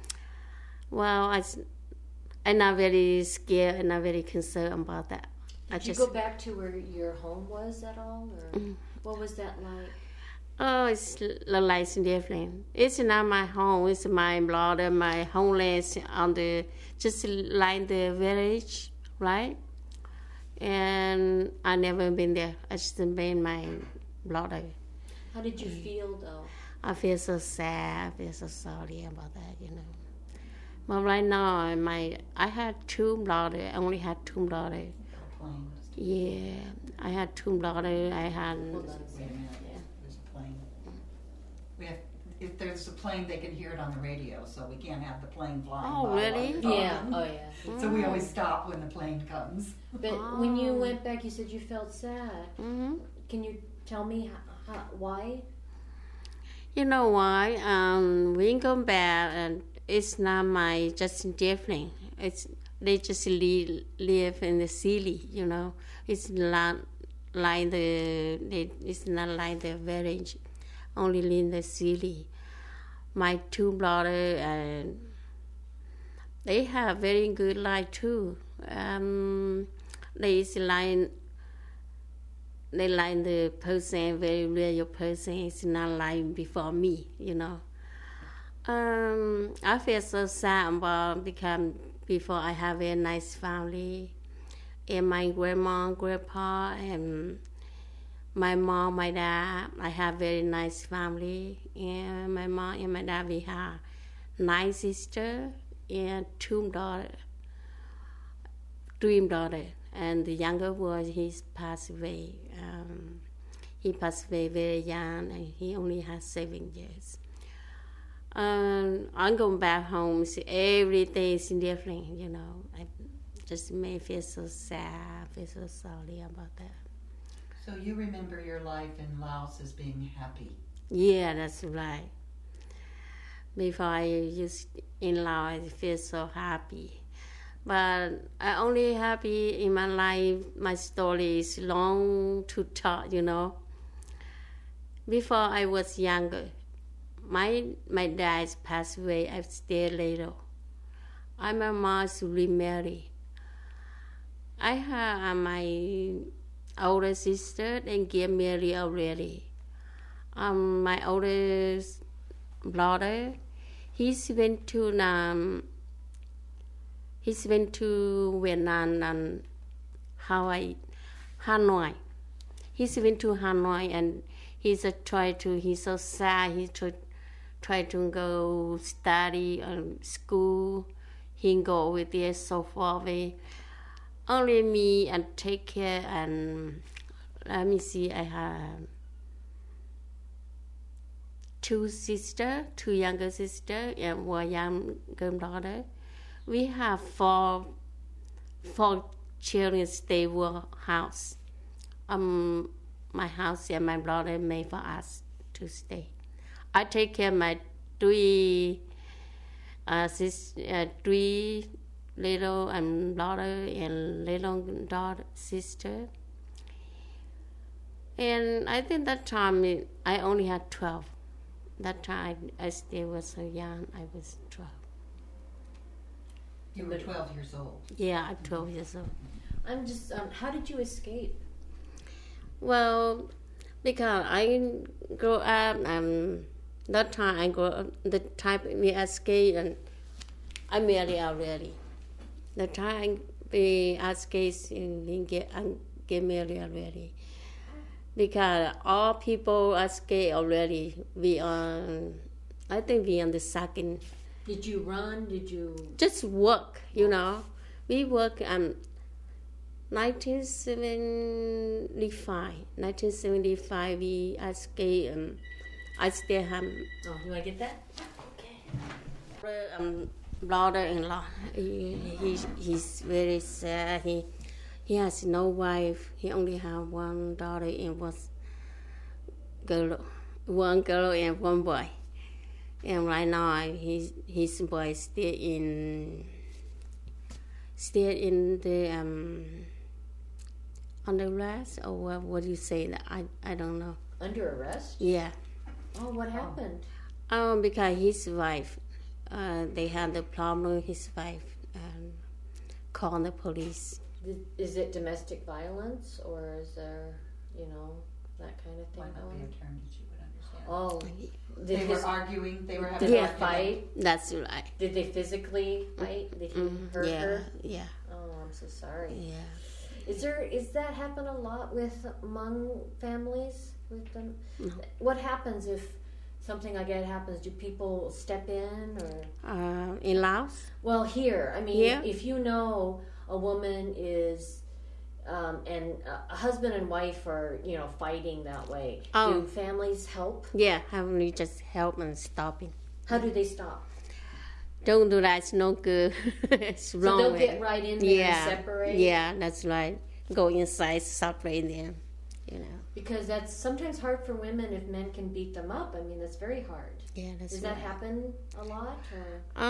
I'm not very scared and not very concerned about that. Did you go back to where your home was at all? Or what was that like? Oh, it's like different. It's not my home. It's my brother, my homeland just like the village, right? And I never been there. I just been my brother. How did you feel though? I feel so sad. I feel so sorry about that, But right now, I had two brothers. I only had two brothers. Yeah, I had two brothers. I had. Hold on a minute. There's a plane. If there's a plane, they can hear it on the radio, so we can't have the plane flying. Oh, really? Yeah. Oh, yeah. So we always stop when the plane comes. But when you went back, you said you felt sad. Mm-hmm. Can you tell me why? You know why? We go back, and it's not just different. They just live in the city, It's not like it's not like the village. Only live in the city. My two brothers, they have very good life too. They like the person, very real person. It's not like before me, I feel so sad because before I have a nice family, and my grandma, grandpa, and my mom, my dad. I have very nice family, and my mom and my dad, we have 9 sisters and 2 daughters, 3 daughters. And the younger one, he's passed away. He passed away very young, and he only has 7 years. I'm going back home, see everything is different, I just may feel so sad, feel so sorry about that. So you remember your life in Laos as being happy? Yeah, that's right. Before I used in Laos, I feel so happy. But I only happy in my life. My story is long to talk, you know. Before I was younger, my dad passed away. I stayed little. My mom's remarried. I have my older sister and get married already. My oldest brother, he's went to Vietnam and Hanoi. He's went to Hanoi and he's so sad. He try to go study school. He go over there so far away. Only me and take care and let me see. I have two younger sisters and one younger brother. We have four children stay in house. My house and my brother made for us to stay. I take care of my three little and daughter and little daughter sister. And I think that time I only had 12. That time I still was so young. I was 12. You were 12 years old. Yeah, I'm 12 years old. I'm just, how did you escape? Well, because I grew up, that time I grew up, the time we escaped, and I married already. The time we escaped, we get married already. Because all people escape already. I think we on the second. Did you run? Did you? Just work, you know. We work 1975. 1975 we escaped. I still have. Oh, you want to get that? Okay. Brother-in-law. He's very sad. He has no wife. He only have one daughter and one girl and one boy. And right now, his boy still in the under arrest, or what do you say? That I don't know. Under arrest? Yeah. Oh, what happened? Because his wife, they had the problem with his wife, called the police. Is it domestic violence, or is there, that kind of thing Might not be attorney, she would understand. Oh, they were arguing. They were having did an they fight? That's right. Did they physically fight? Did he hurt her? Yeah. Oh, I'm so sorry. Yeah. Is that happen a lot among families with them? No. What happens if something like that happens? Do people step in or? In Laos? Well, here. I mean, here? If you know a woman is. And a husband and wife are, fighting that way. Oh. Do families help? Yeah, family just help and stopping. How do they stop? Don't do that. It's no good. It's wrong. So they'll get right in there and separate? Yeah, that's right. Go inside, separate them, Because that's sometimes hard for women if men can beat them up. I mean, that's very hard. Yeah, that's Does right. that happen a lot? Or?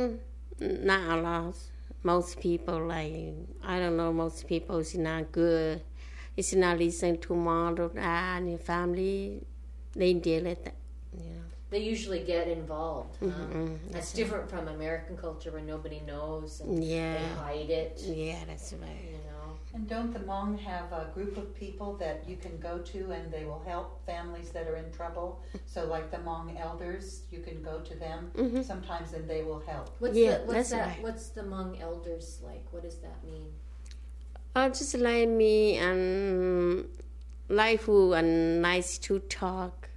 Not a lot. Most people, most people is not good. It's not listen to mom or dad and your family. They deal with that, They usually get involved. Mm-hmm. That's different from American culture where nobody knows and Yeah. they hide it. Yeah, that's right. And don't the Hmong have a group of people that you can go to and they will help families that are in trouble? So like the Hmong elders, you can go to them sometimes and they will help. What's that's that? right. What's the Hmong elders like? What does that mean? Just like me and lively and nice to talk,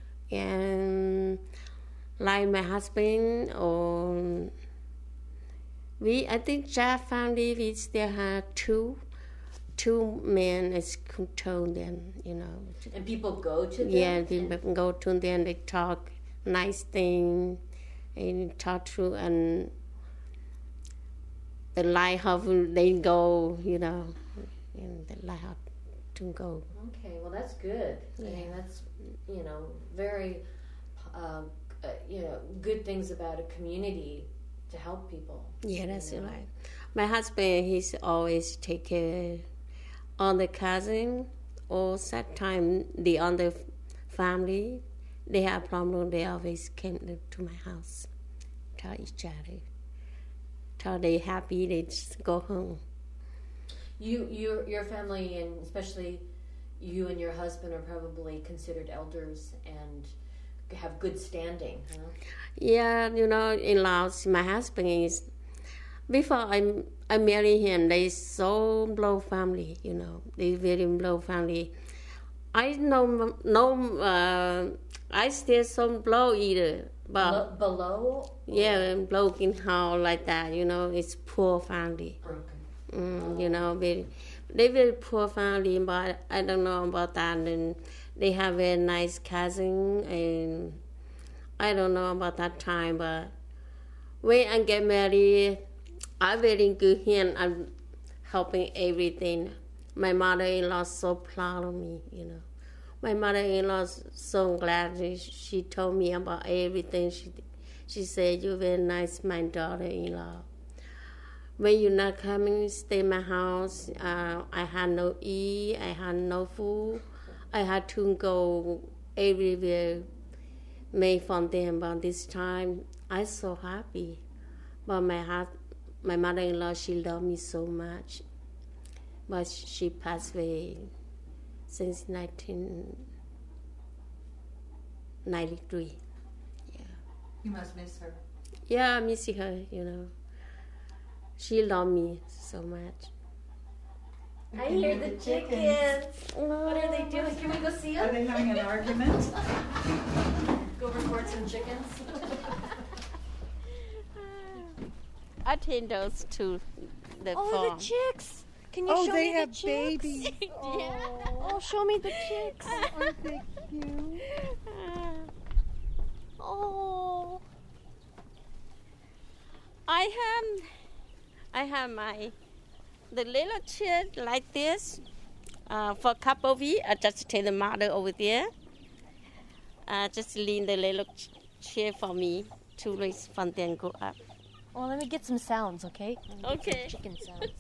and like my husband or I think Jack family we still have two men as control them, And people go to them? Yeah, people go to them. They talk nice thing, and talk to and the life how they go, and the life how to go. Okay, well that's good. I Yeah. mean, that's very good things about a community to help people. Yeah, that's right. My husband, he's always take care on the cousin or time the other family. They have problem. They always came to my house, tell each other, till they happy. They just go home. Your family, and especially you and your husband, are probably considered elders and have good standing, huh? Yeah, in Laos, my husband is. Before I married him, they so low family. They very low family. I I still so low either. But below? Yeah, broken house like that. It's poor family. Broken. They very poor family, but I don't know about that. And they have a nice cousin, and I don't know about that time. But when I get married, I'm very good hand. I'm helping everything. My mother-in-law so proud of me. My mother-in-law so glad. She told me about everything. She said, "You're very nice, my daughter-in-law. When you're not coming, stay in my house. I had no eat. I had no food. I had to go everywhere, made from them. But this time, I'm so happy. But my mother-in-law, she loved me so much. But she passed away since 1993. Yeah. You must miss her. Yeah, I miss her, She loved me so much. I hear the chickens. What are they doing? Can we go see them? Are they having an argument? Go record some chickens. I take those to the farm. Oh, the chicks! Can you show they me the have chicks? babies. Yeah. Oh, show me the chicks. Aren't they cute? Oh. I have the little chick like this. For a couple of weeks, I just take the mother over there. Just leave the little chair for me to raise from then go up. Well, let me get some sounds, okay? Okay. Some chicken sounds.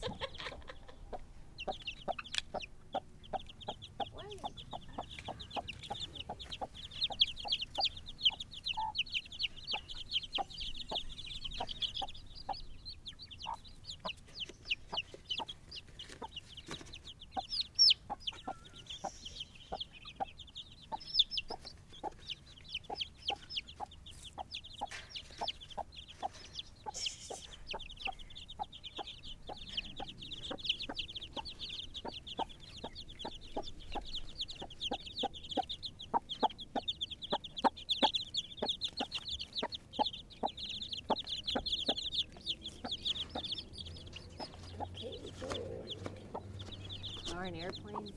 Darn airplanes.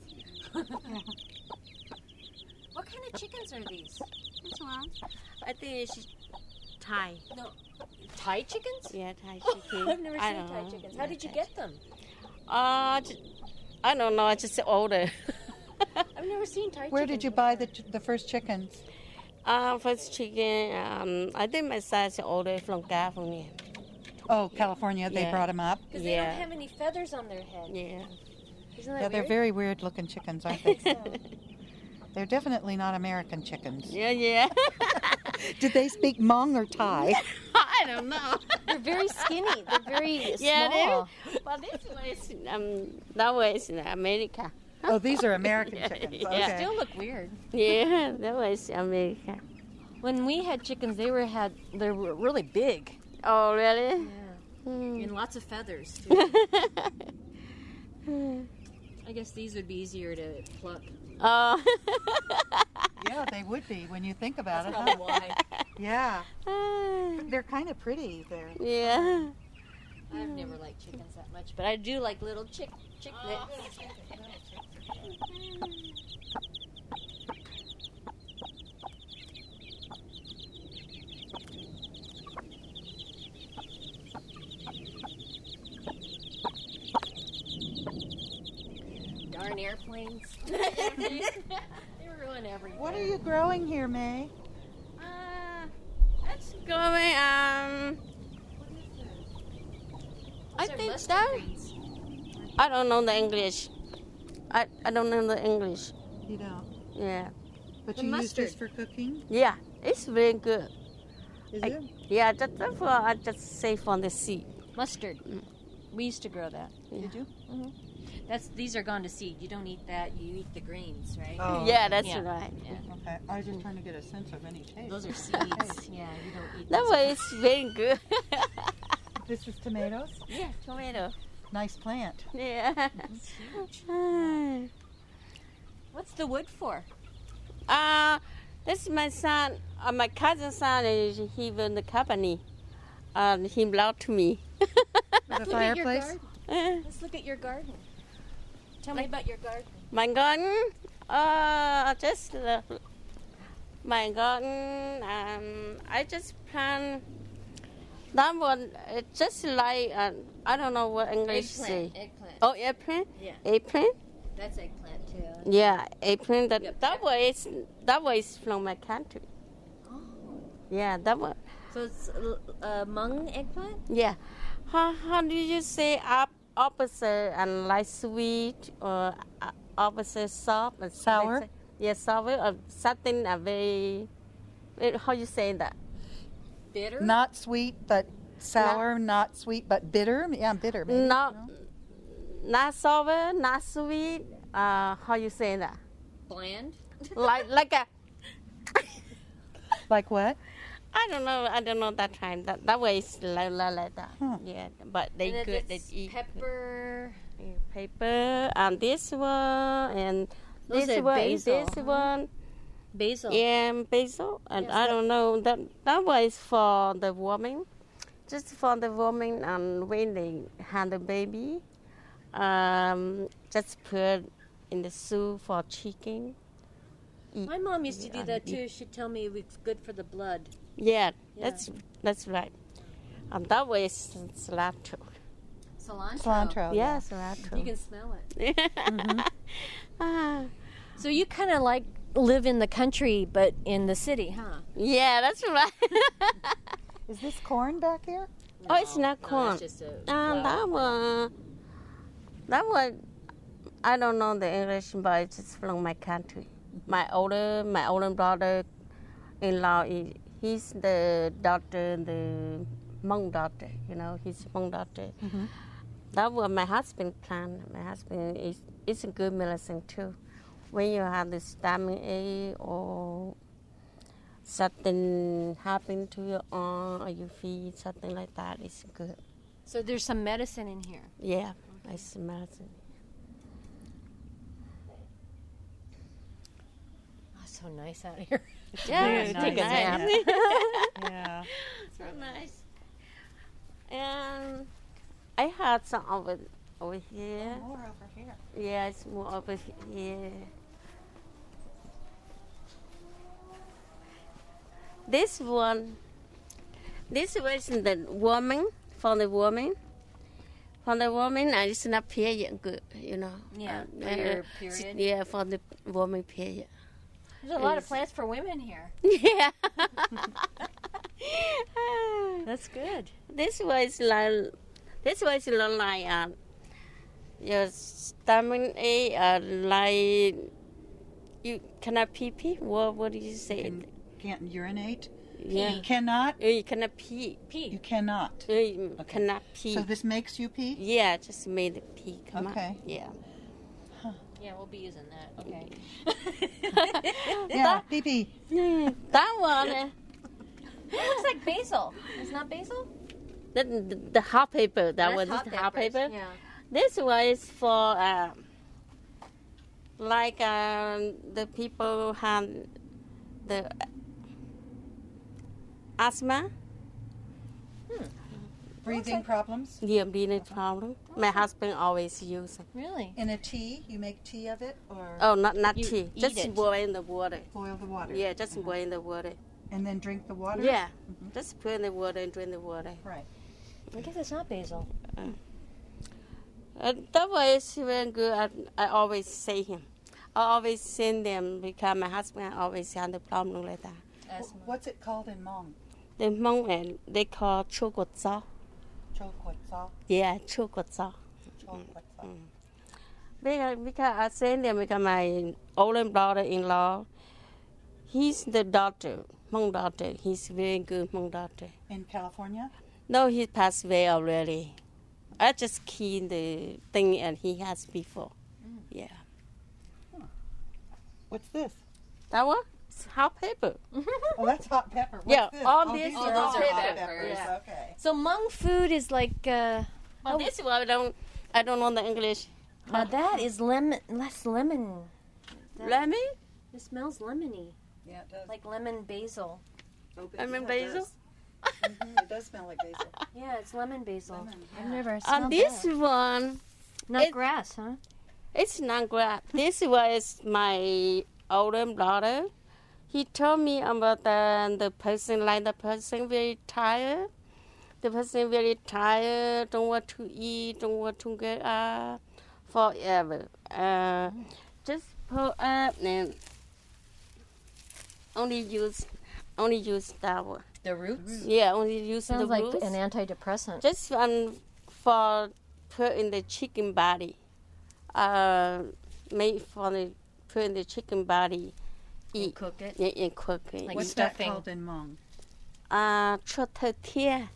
What kind of chickens are these? This one, I think it's Thai. No, Thai chickens? Yeah, Thai chicken. I've never seen Thai chickens. How did you get them? I don't know. I just order. I've never seen Thai chickens. Where did you buy the first chickens? First chicken, I think my size ordered from California. Oh, California. They Yeah. brought them up. Because they don't have any feathers on their head. Yeah. Isn't that Yeah, they're weird? very weird looking chickens, aren't they? They're definitely not American chickens. Yeah. Did they speak Hmong or Thai? I don't know. They're very skinny. They're very Yeah, small. but this way is that way is in America. Oh, these are American chickens. Yeah. They Okay. still look weird. Yeah, that way is America. When we had chickens, they were really big. Oh, really? Yeah. Hmm. And lots of feathers, too. I guess these would be easier to pluck. Oh. Yeah, they would be when you think about That's it. probably why. Yeah. They're kind of pretty. Yeah. I've never liked chickens that much, but I do like little chicklets. Darn airplanes. airplanes. They ruin everything. What are you growing here, May? It's going, I think that, I don't know the English. I don't know the English. You don't? Yeah. But The you use this mustard. for cooking? Yeah, it's very good. Is it? Yeah, that's why I just say from the seed. Mustard. We used to grow that. Did you? These are gone to seed. You don't eat that. You eat the greens, right? Oh. Yeah, that's Yeah. right. Yeah. Okay. I was just trying to get a sense of any taste. Those are seeds. Yeah, you don't eat That those. way it's very good. This is tomatoes? Yeah, tomato. Nice plant. Yeah. What's the wood for? This is my son. My cousin's son. He in the company. He belonged to me. The fireplace? Let's look at your garden. Tell me about your garden. My garden, just my garden. I just plant that one. It's just like I don't know what English say. Eggplant. Oh, eggplant. Yeah. Eggplant. That's eggplant too. Yeah, eggplant. Yep. That way is from my country. Oh. Yeah, that one. So it's mung eggplant? Yeah. How do you say opposite and like sweet or opposite soft and Sour? Yeah, sour or something very. How you say that? Bitter? Not sweet, but sour. Not sweet, but bitter. Yeah, bitter. Maybe. Not sour, not sweet. How you say that? Bland? like a. Like what? I don't know that time. That way it's like that. Yeah, but they And if good. They it's eat pepper. pepper and this one and Those this are one basil, and this one. Basil. Yeah, basil. And Yes, I don't know that one is for the woman, just for the woman and when they have the baby, just put in the soup for chicken. Eat. My mom used to do that too. She'd tell me it was good for the blood. Yeah, Yeah. that's right. And that way is cilantro. Cilantro. Cilantro. Yeah, cilantro. You can smell it. Ah. So you kind of like live in the country, but in the city, huh? Yeah, that's right. Is this corn back here? Oh, it's not corn. It's just a flower. That one, I don't know the English, but it's just from my country. My older brother-in-law, he's the doctor, the Hmong doctor. You know, he's a Hmong doctor. That was my husband plant. My husband is a good medicine too. When you have the stomach ache or something happen to your arm or your feet, something like that, it's good. So there's some medicine in here. Yeah, it's medicine. Oh, so nice out here. Yeah, Very take a nice. nap. Yeah. So nice. And I had some over here. More over here. Yeah, it's more over here. This one is the woman, for the woman. For the woman, it's not period good, you know. Yeah, for your period. Yeah, for the woman period. There's a lot of plants for women here. Yeah. That's good. This was like your stomach ache, like you cannot pee. What do you say? Can't urinate? Yeah. You cannot? You cannot pee. You cannot. You cannot pee. So this makes you pee? Yeah, just made the pee come Okay. out. Yeah. Yeah, we'll be using that. Okay. Yeah, pee pee. That one, It looks like basil. It's not basil? the hot paper. That was That's the hot peppers, paper. Yeah. This one is for the people have the asthma. Breathing problems? Yeah, breathing problem. My husband always use it. Really? In a tea? You make tea of it? Or Oh, not You tea. eat Just it. boil in the water. boil the water? Yeah, just boil in the water. And then drink the water? Yeah, just put in the water and drink the water. Right. I guess it's not basil. That was very good. I always say him. I always send them because my husband always had the problem like that. What's it called in Hmong? The Hmong they call chua quat sao. Chua quat sao. Yeah, chua quat sao. Because I send them because my older brother-in-law, he's the doctor, Hmong doctor. He's very good Hmong doctor. In California? No, he passed away already. I just key the thing and he has before. Yeah. What's this? That one? It's hot pepper. Oh, that's hot pepper. What's Yeah, this? all oh, these these are are hot hot peppers. peppers. Yeah. Okay. So Hmong food is like. Well, this one I don't know the English. Now that is less lemon. Lemon? It smells lemony. Yeah, it does. Like lemon basil. Lemon basil? It does smell like basil. Yeah, it's lemon basil. Lemon, I've yeah. never smelled This that. one, Not grass, huh? it's not grass. This was my older brother. He told me about the person, like the person very tired. The person very tired, don't want to eat, don't want to get up forever. Just pull up and only use that one. The roots? Yeah, only use Sounds the like roots. an antidepressant. Just for put in the chicken body. Made for the put in the chicken body. Eat. And cook it? Yeah, and cook it. Like What's stuffing. that called in Hmong? Chua thơ thia.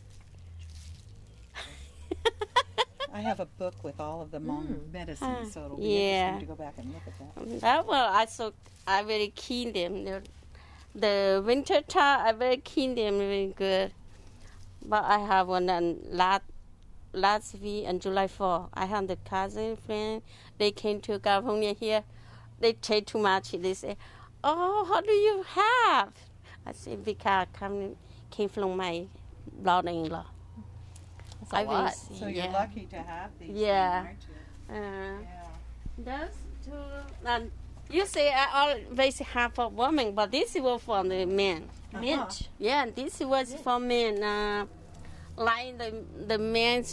I have a book with all of the Hmong medicines, so it'll be Yeah. interesting to go back and look at that. That one I very keen them. The winter time I very keen them very good. But I have one on last week on July 4. I have the cousin friend. They came to California here. They take too much. They say, "Oh, how do you have?" I said, "Because came from my brother-in-law." That's a lot. So you're lucky to have these. Yeah. Things, aren't you? Those two. You say I always have for women, but this was for the men. Mint. Yeah, this was for men. Like the men's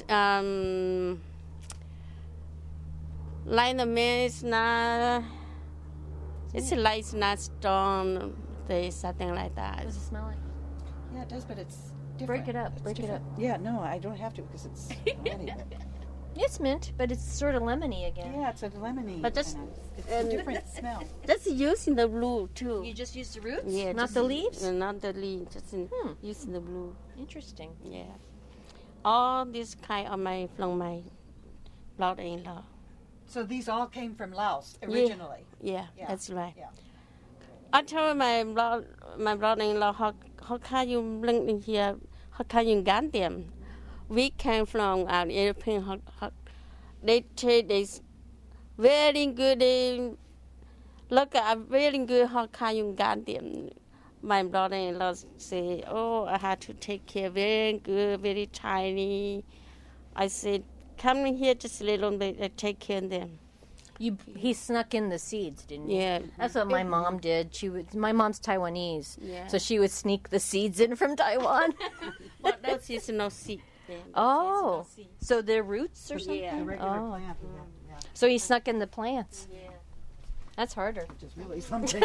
like the men's not. It's like it's not strong. There's something like that. What does it smell like? Yeah, it does, but it's different. Break it up. It's Break it up. different. Yeah, no, I don't have to because it's already. It's mint, but it's sort of lemony again. Yeah, it's a lemony. But just- it's a different smell. Just using the blue too. You just use the roots? Yeah, Not just the leaves? Not the leaves. Just using the blue. Interesting. Yeah. All this kind of from my brother-in-law. So these all came from Laos originally. Yeah, Yeah. that's right. Yeah. I told my brother-in-law, how can you bring in here? How can you get them? We came from an European. They trade this very good. They look at very good. How can you get them? My brother-in-law say, "Oh, I had to take care. Very good, very tiny." I said, "Come in here just a little bit. I take care of them." He snuck in the seeds, didn't he? Yeah. That's what my mom did. My mom's Taiwanese, Yeah. so she would sneak the seeds in from Taiwan. But those is no seed. Oh, so they're roots or something? Yeah. A regular Oh. plant. Yeah. So he snuck in the plants. Yeah. That's harder. Which is really something.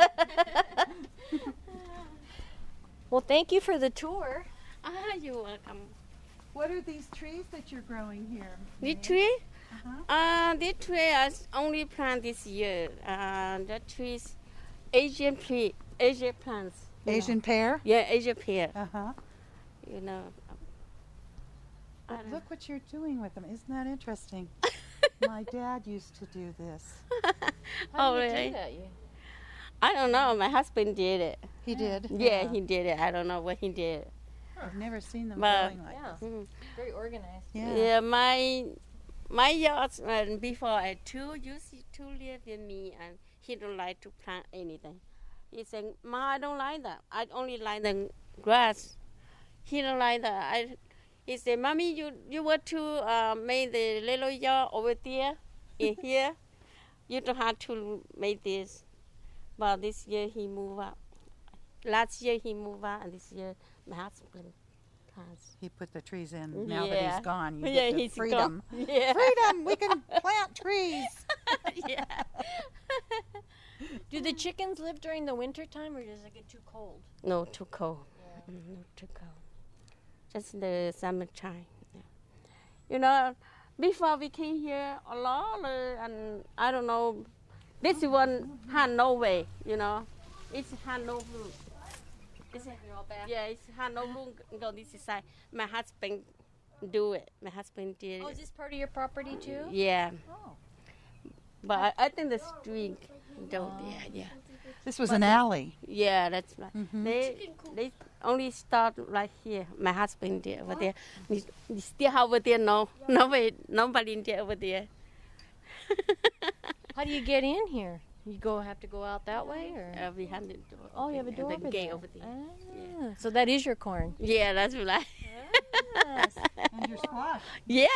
Well, thank you for the tour. You're welcome. What are these trees that you're growing here? This tree? Uh-huh. This tree I only plant this year. The trees, Asian plants. you know. Asian pear? Yeah, Asian pear. Uh-huh. You know. But look what you're doing with them. Isn't that interesting? My dad used to do this. Oh, really? I don't know. My husband did it. He did? Yeah, he did it. I don't know what he did. I've never seen them But- growing like Yeah, this. very organized. Yeah, my yard before I used to live with me, and he don't like to plant anything. He said, "Ma, I don't like that. I only like the grass." He don't like that. He said, "Mommy, you want to make the little yard over there, in here? You don't have to make this." But this year he moved out. Last year he moved out, and this year my husband house. He put the trees in. Now that he's gone, you Yeah, get the he's freedom. gone. Yeah. Freedom! We can plant trees. Yeah. Do the chickens live during the winter time, or does it get too cold? No, too cold. Not too cold. Just the summertime. Yeah. You know, before we came here a lot, and I don't know, this one had no way, you know. It's had no room. Yeah, it's had no room go this side. My husband do it. My husband did Oh, it. is this part of your property too? Yeah. Oh. But I think the street don't. Yeah. This was an alley. Yeah, that's right. They only start right here. My husband did over there. We still over there. Nobody in there over there. How do you get in here? You have to go out that way, or? We have the door. Oh, you have a door the over gate there. over there. Ah, so that is your corn. Yeah, that's right. Yes. And your squash. Yeah.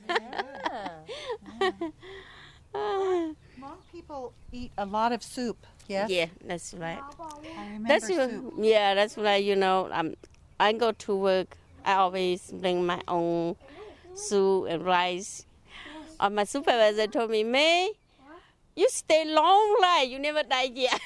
Hmong people eat a lot of soup. Yes. Yeah, that's right. I remember That's soup. yeah, that's right. You know, I go to work. I always bring my own soup and rice. My supervisor told me, May, you stay long life. You never die yet.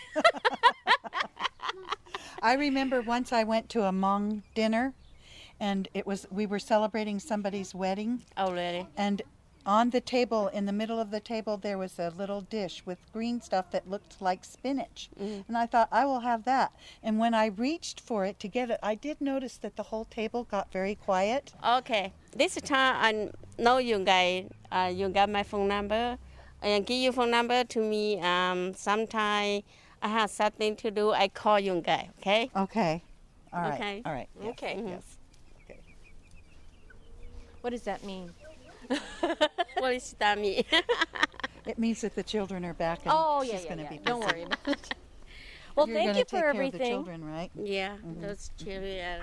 I remember once I went to a Hmong dinner, and we were celebrating somebody's wedding. Oh, really? And on the table, in the middle of the table, there was a little dish with green stuff that looked like spinach. And I thought, I will have that. And when I reached for it to get it, I did notice that the whole table got very quiet. Okay. This time I know you guys. You got my phone number. And give your phone number to me. Sometime I have something to do. I call you guys. Okay. Okay. All right. Okay. All right. Yes. Okay. Yes. Okay. What does that mean? What does that mean? It means that the children are back, and she's going to be busy. Don't worry about it. Well, You're thank gonna you take for care of everything. the children, right? Yeah, those children.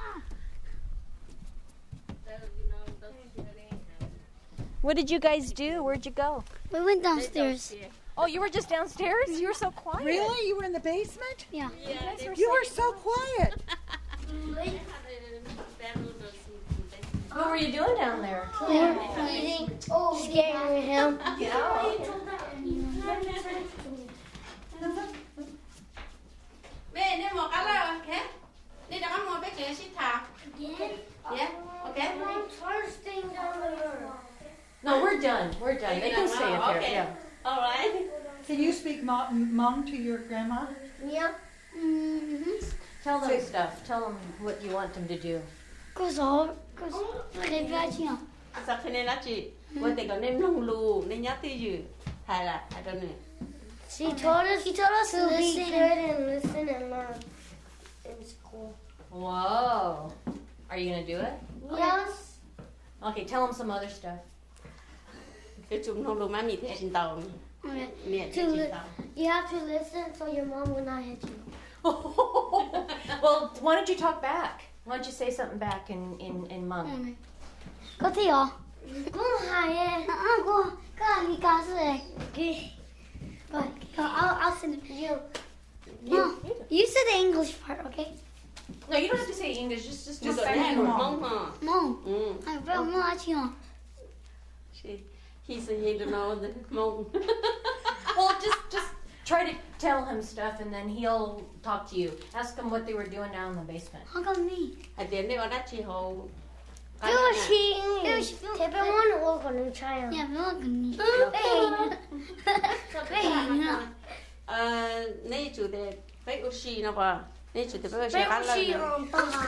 What did you guys do? Where'd you go? We went downstairs. Oh, you were just downstairs? You were so quiet. Really? You were in the basement? Yeah. You were so quiet. What were you doing down there? We were playing, scaring him. No, we're done. We're done. They can stay up here. Yeah. All right. Can you speak Hmong to your grandma? Yeah. Tell them stuff. Tell them what you want them to do. Sao khi nên là chị, với tình còn nên nông lù nên nhát tư dữ, hay là I don't know. He told us to be good and listen and learn in school. Whoa. Are you going to do it? Yes. Okay, tell them some other stuff. Cái chúng nông lù má mì thế trên tàu. Okay. Miệng To trên li- tàu. you have to listen so your mom will not hit you. Well, why don't you talk back? Why don't you say something back in Hmong? Có thể hả? Cũng hay ấy. Cô đi ca sư này. Okay. But I'll send it to you. Mom, you said the English part, okay? No, you don't have to say English. Just Just say say Hmong. Hmong hả? Mom, I'm very much you. He said he don't know the Hmong. Well, just try to tell him stuff, and then he'll talk to you. Ask him what they were doing down in the basement. How come me? At the end of that, she hold. 대병원은 오거는 차요. 야, 병원은. Nay chủ đề bách oxy nó vào. Nay chủ đề bách oxy khá là.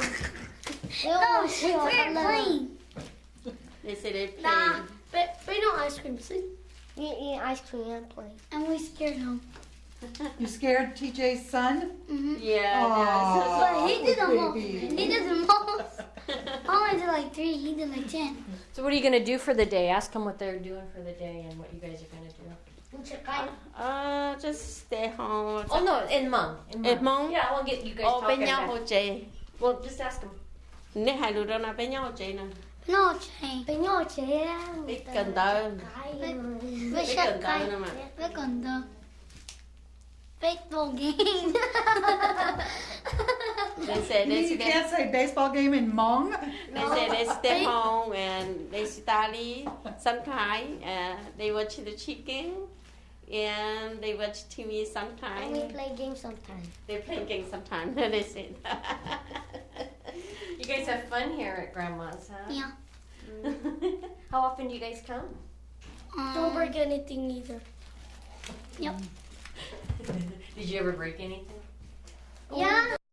We're playing. They say they play. Nah, but no ice cream. See? You eat ice cream and play. And we scared him. You scared TJ's son? Yeah. But he did the most. baby. He did the most. I only did like 3. He did like 10. So what are you going to do for the day? Ask them what they're doing for the day and what you guys are going to do. Just stay home. Oh, no, in Hmong. In Hmong? Yeah, we'll get you guys Bên talking nhau back. hồ chị. Well, just ask them. Nếu hai đứa đó là bên nhau hồ chị nè. No, Jay. But no, Jay. Biết Cần Thơ. Biết Cần Thơ nè mà. Biết Cần Thơ. Baseball game. They say You can't say baseball game in Hmong? They say they stay home and they study sometimes. They watch the chicken and they watch TV sometimes. And we play games sometimes. They play games sometimes. They say You guys have fun here at Grandma's, huh? Yeah. How often do you guys come? Don't break anything either. Yep. Did you ever break anything? Yeah.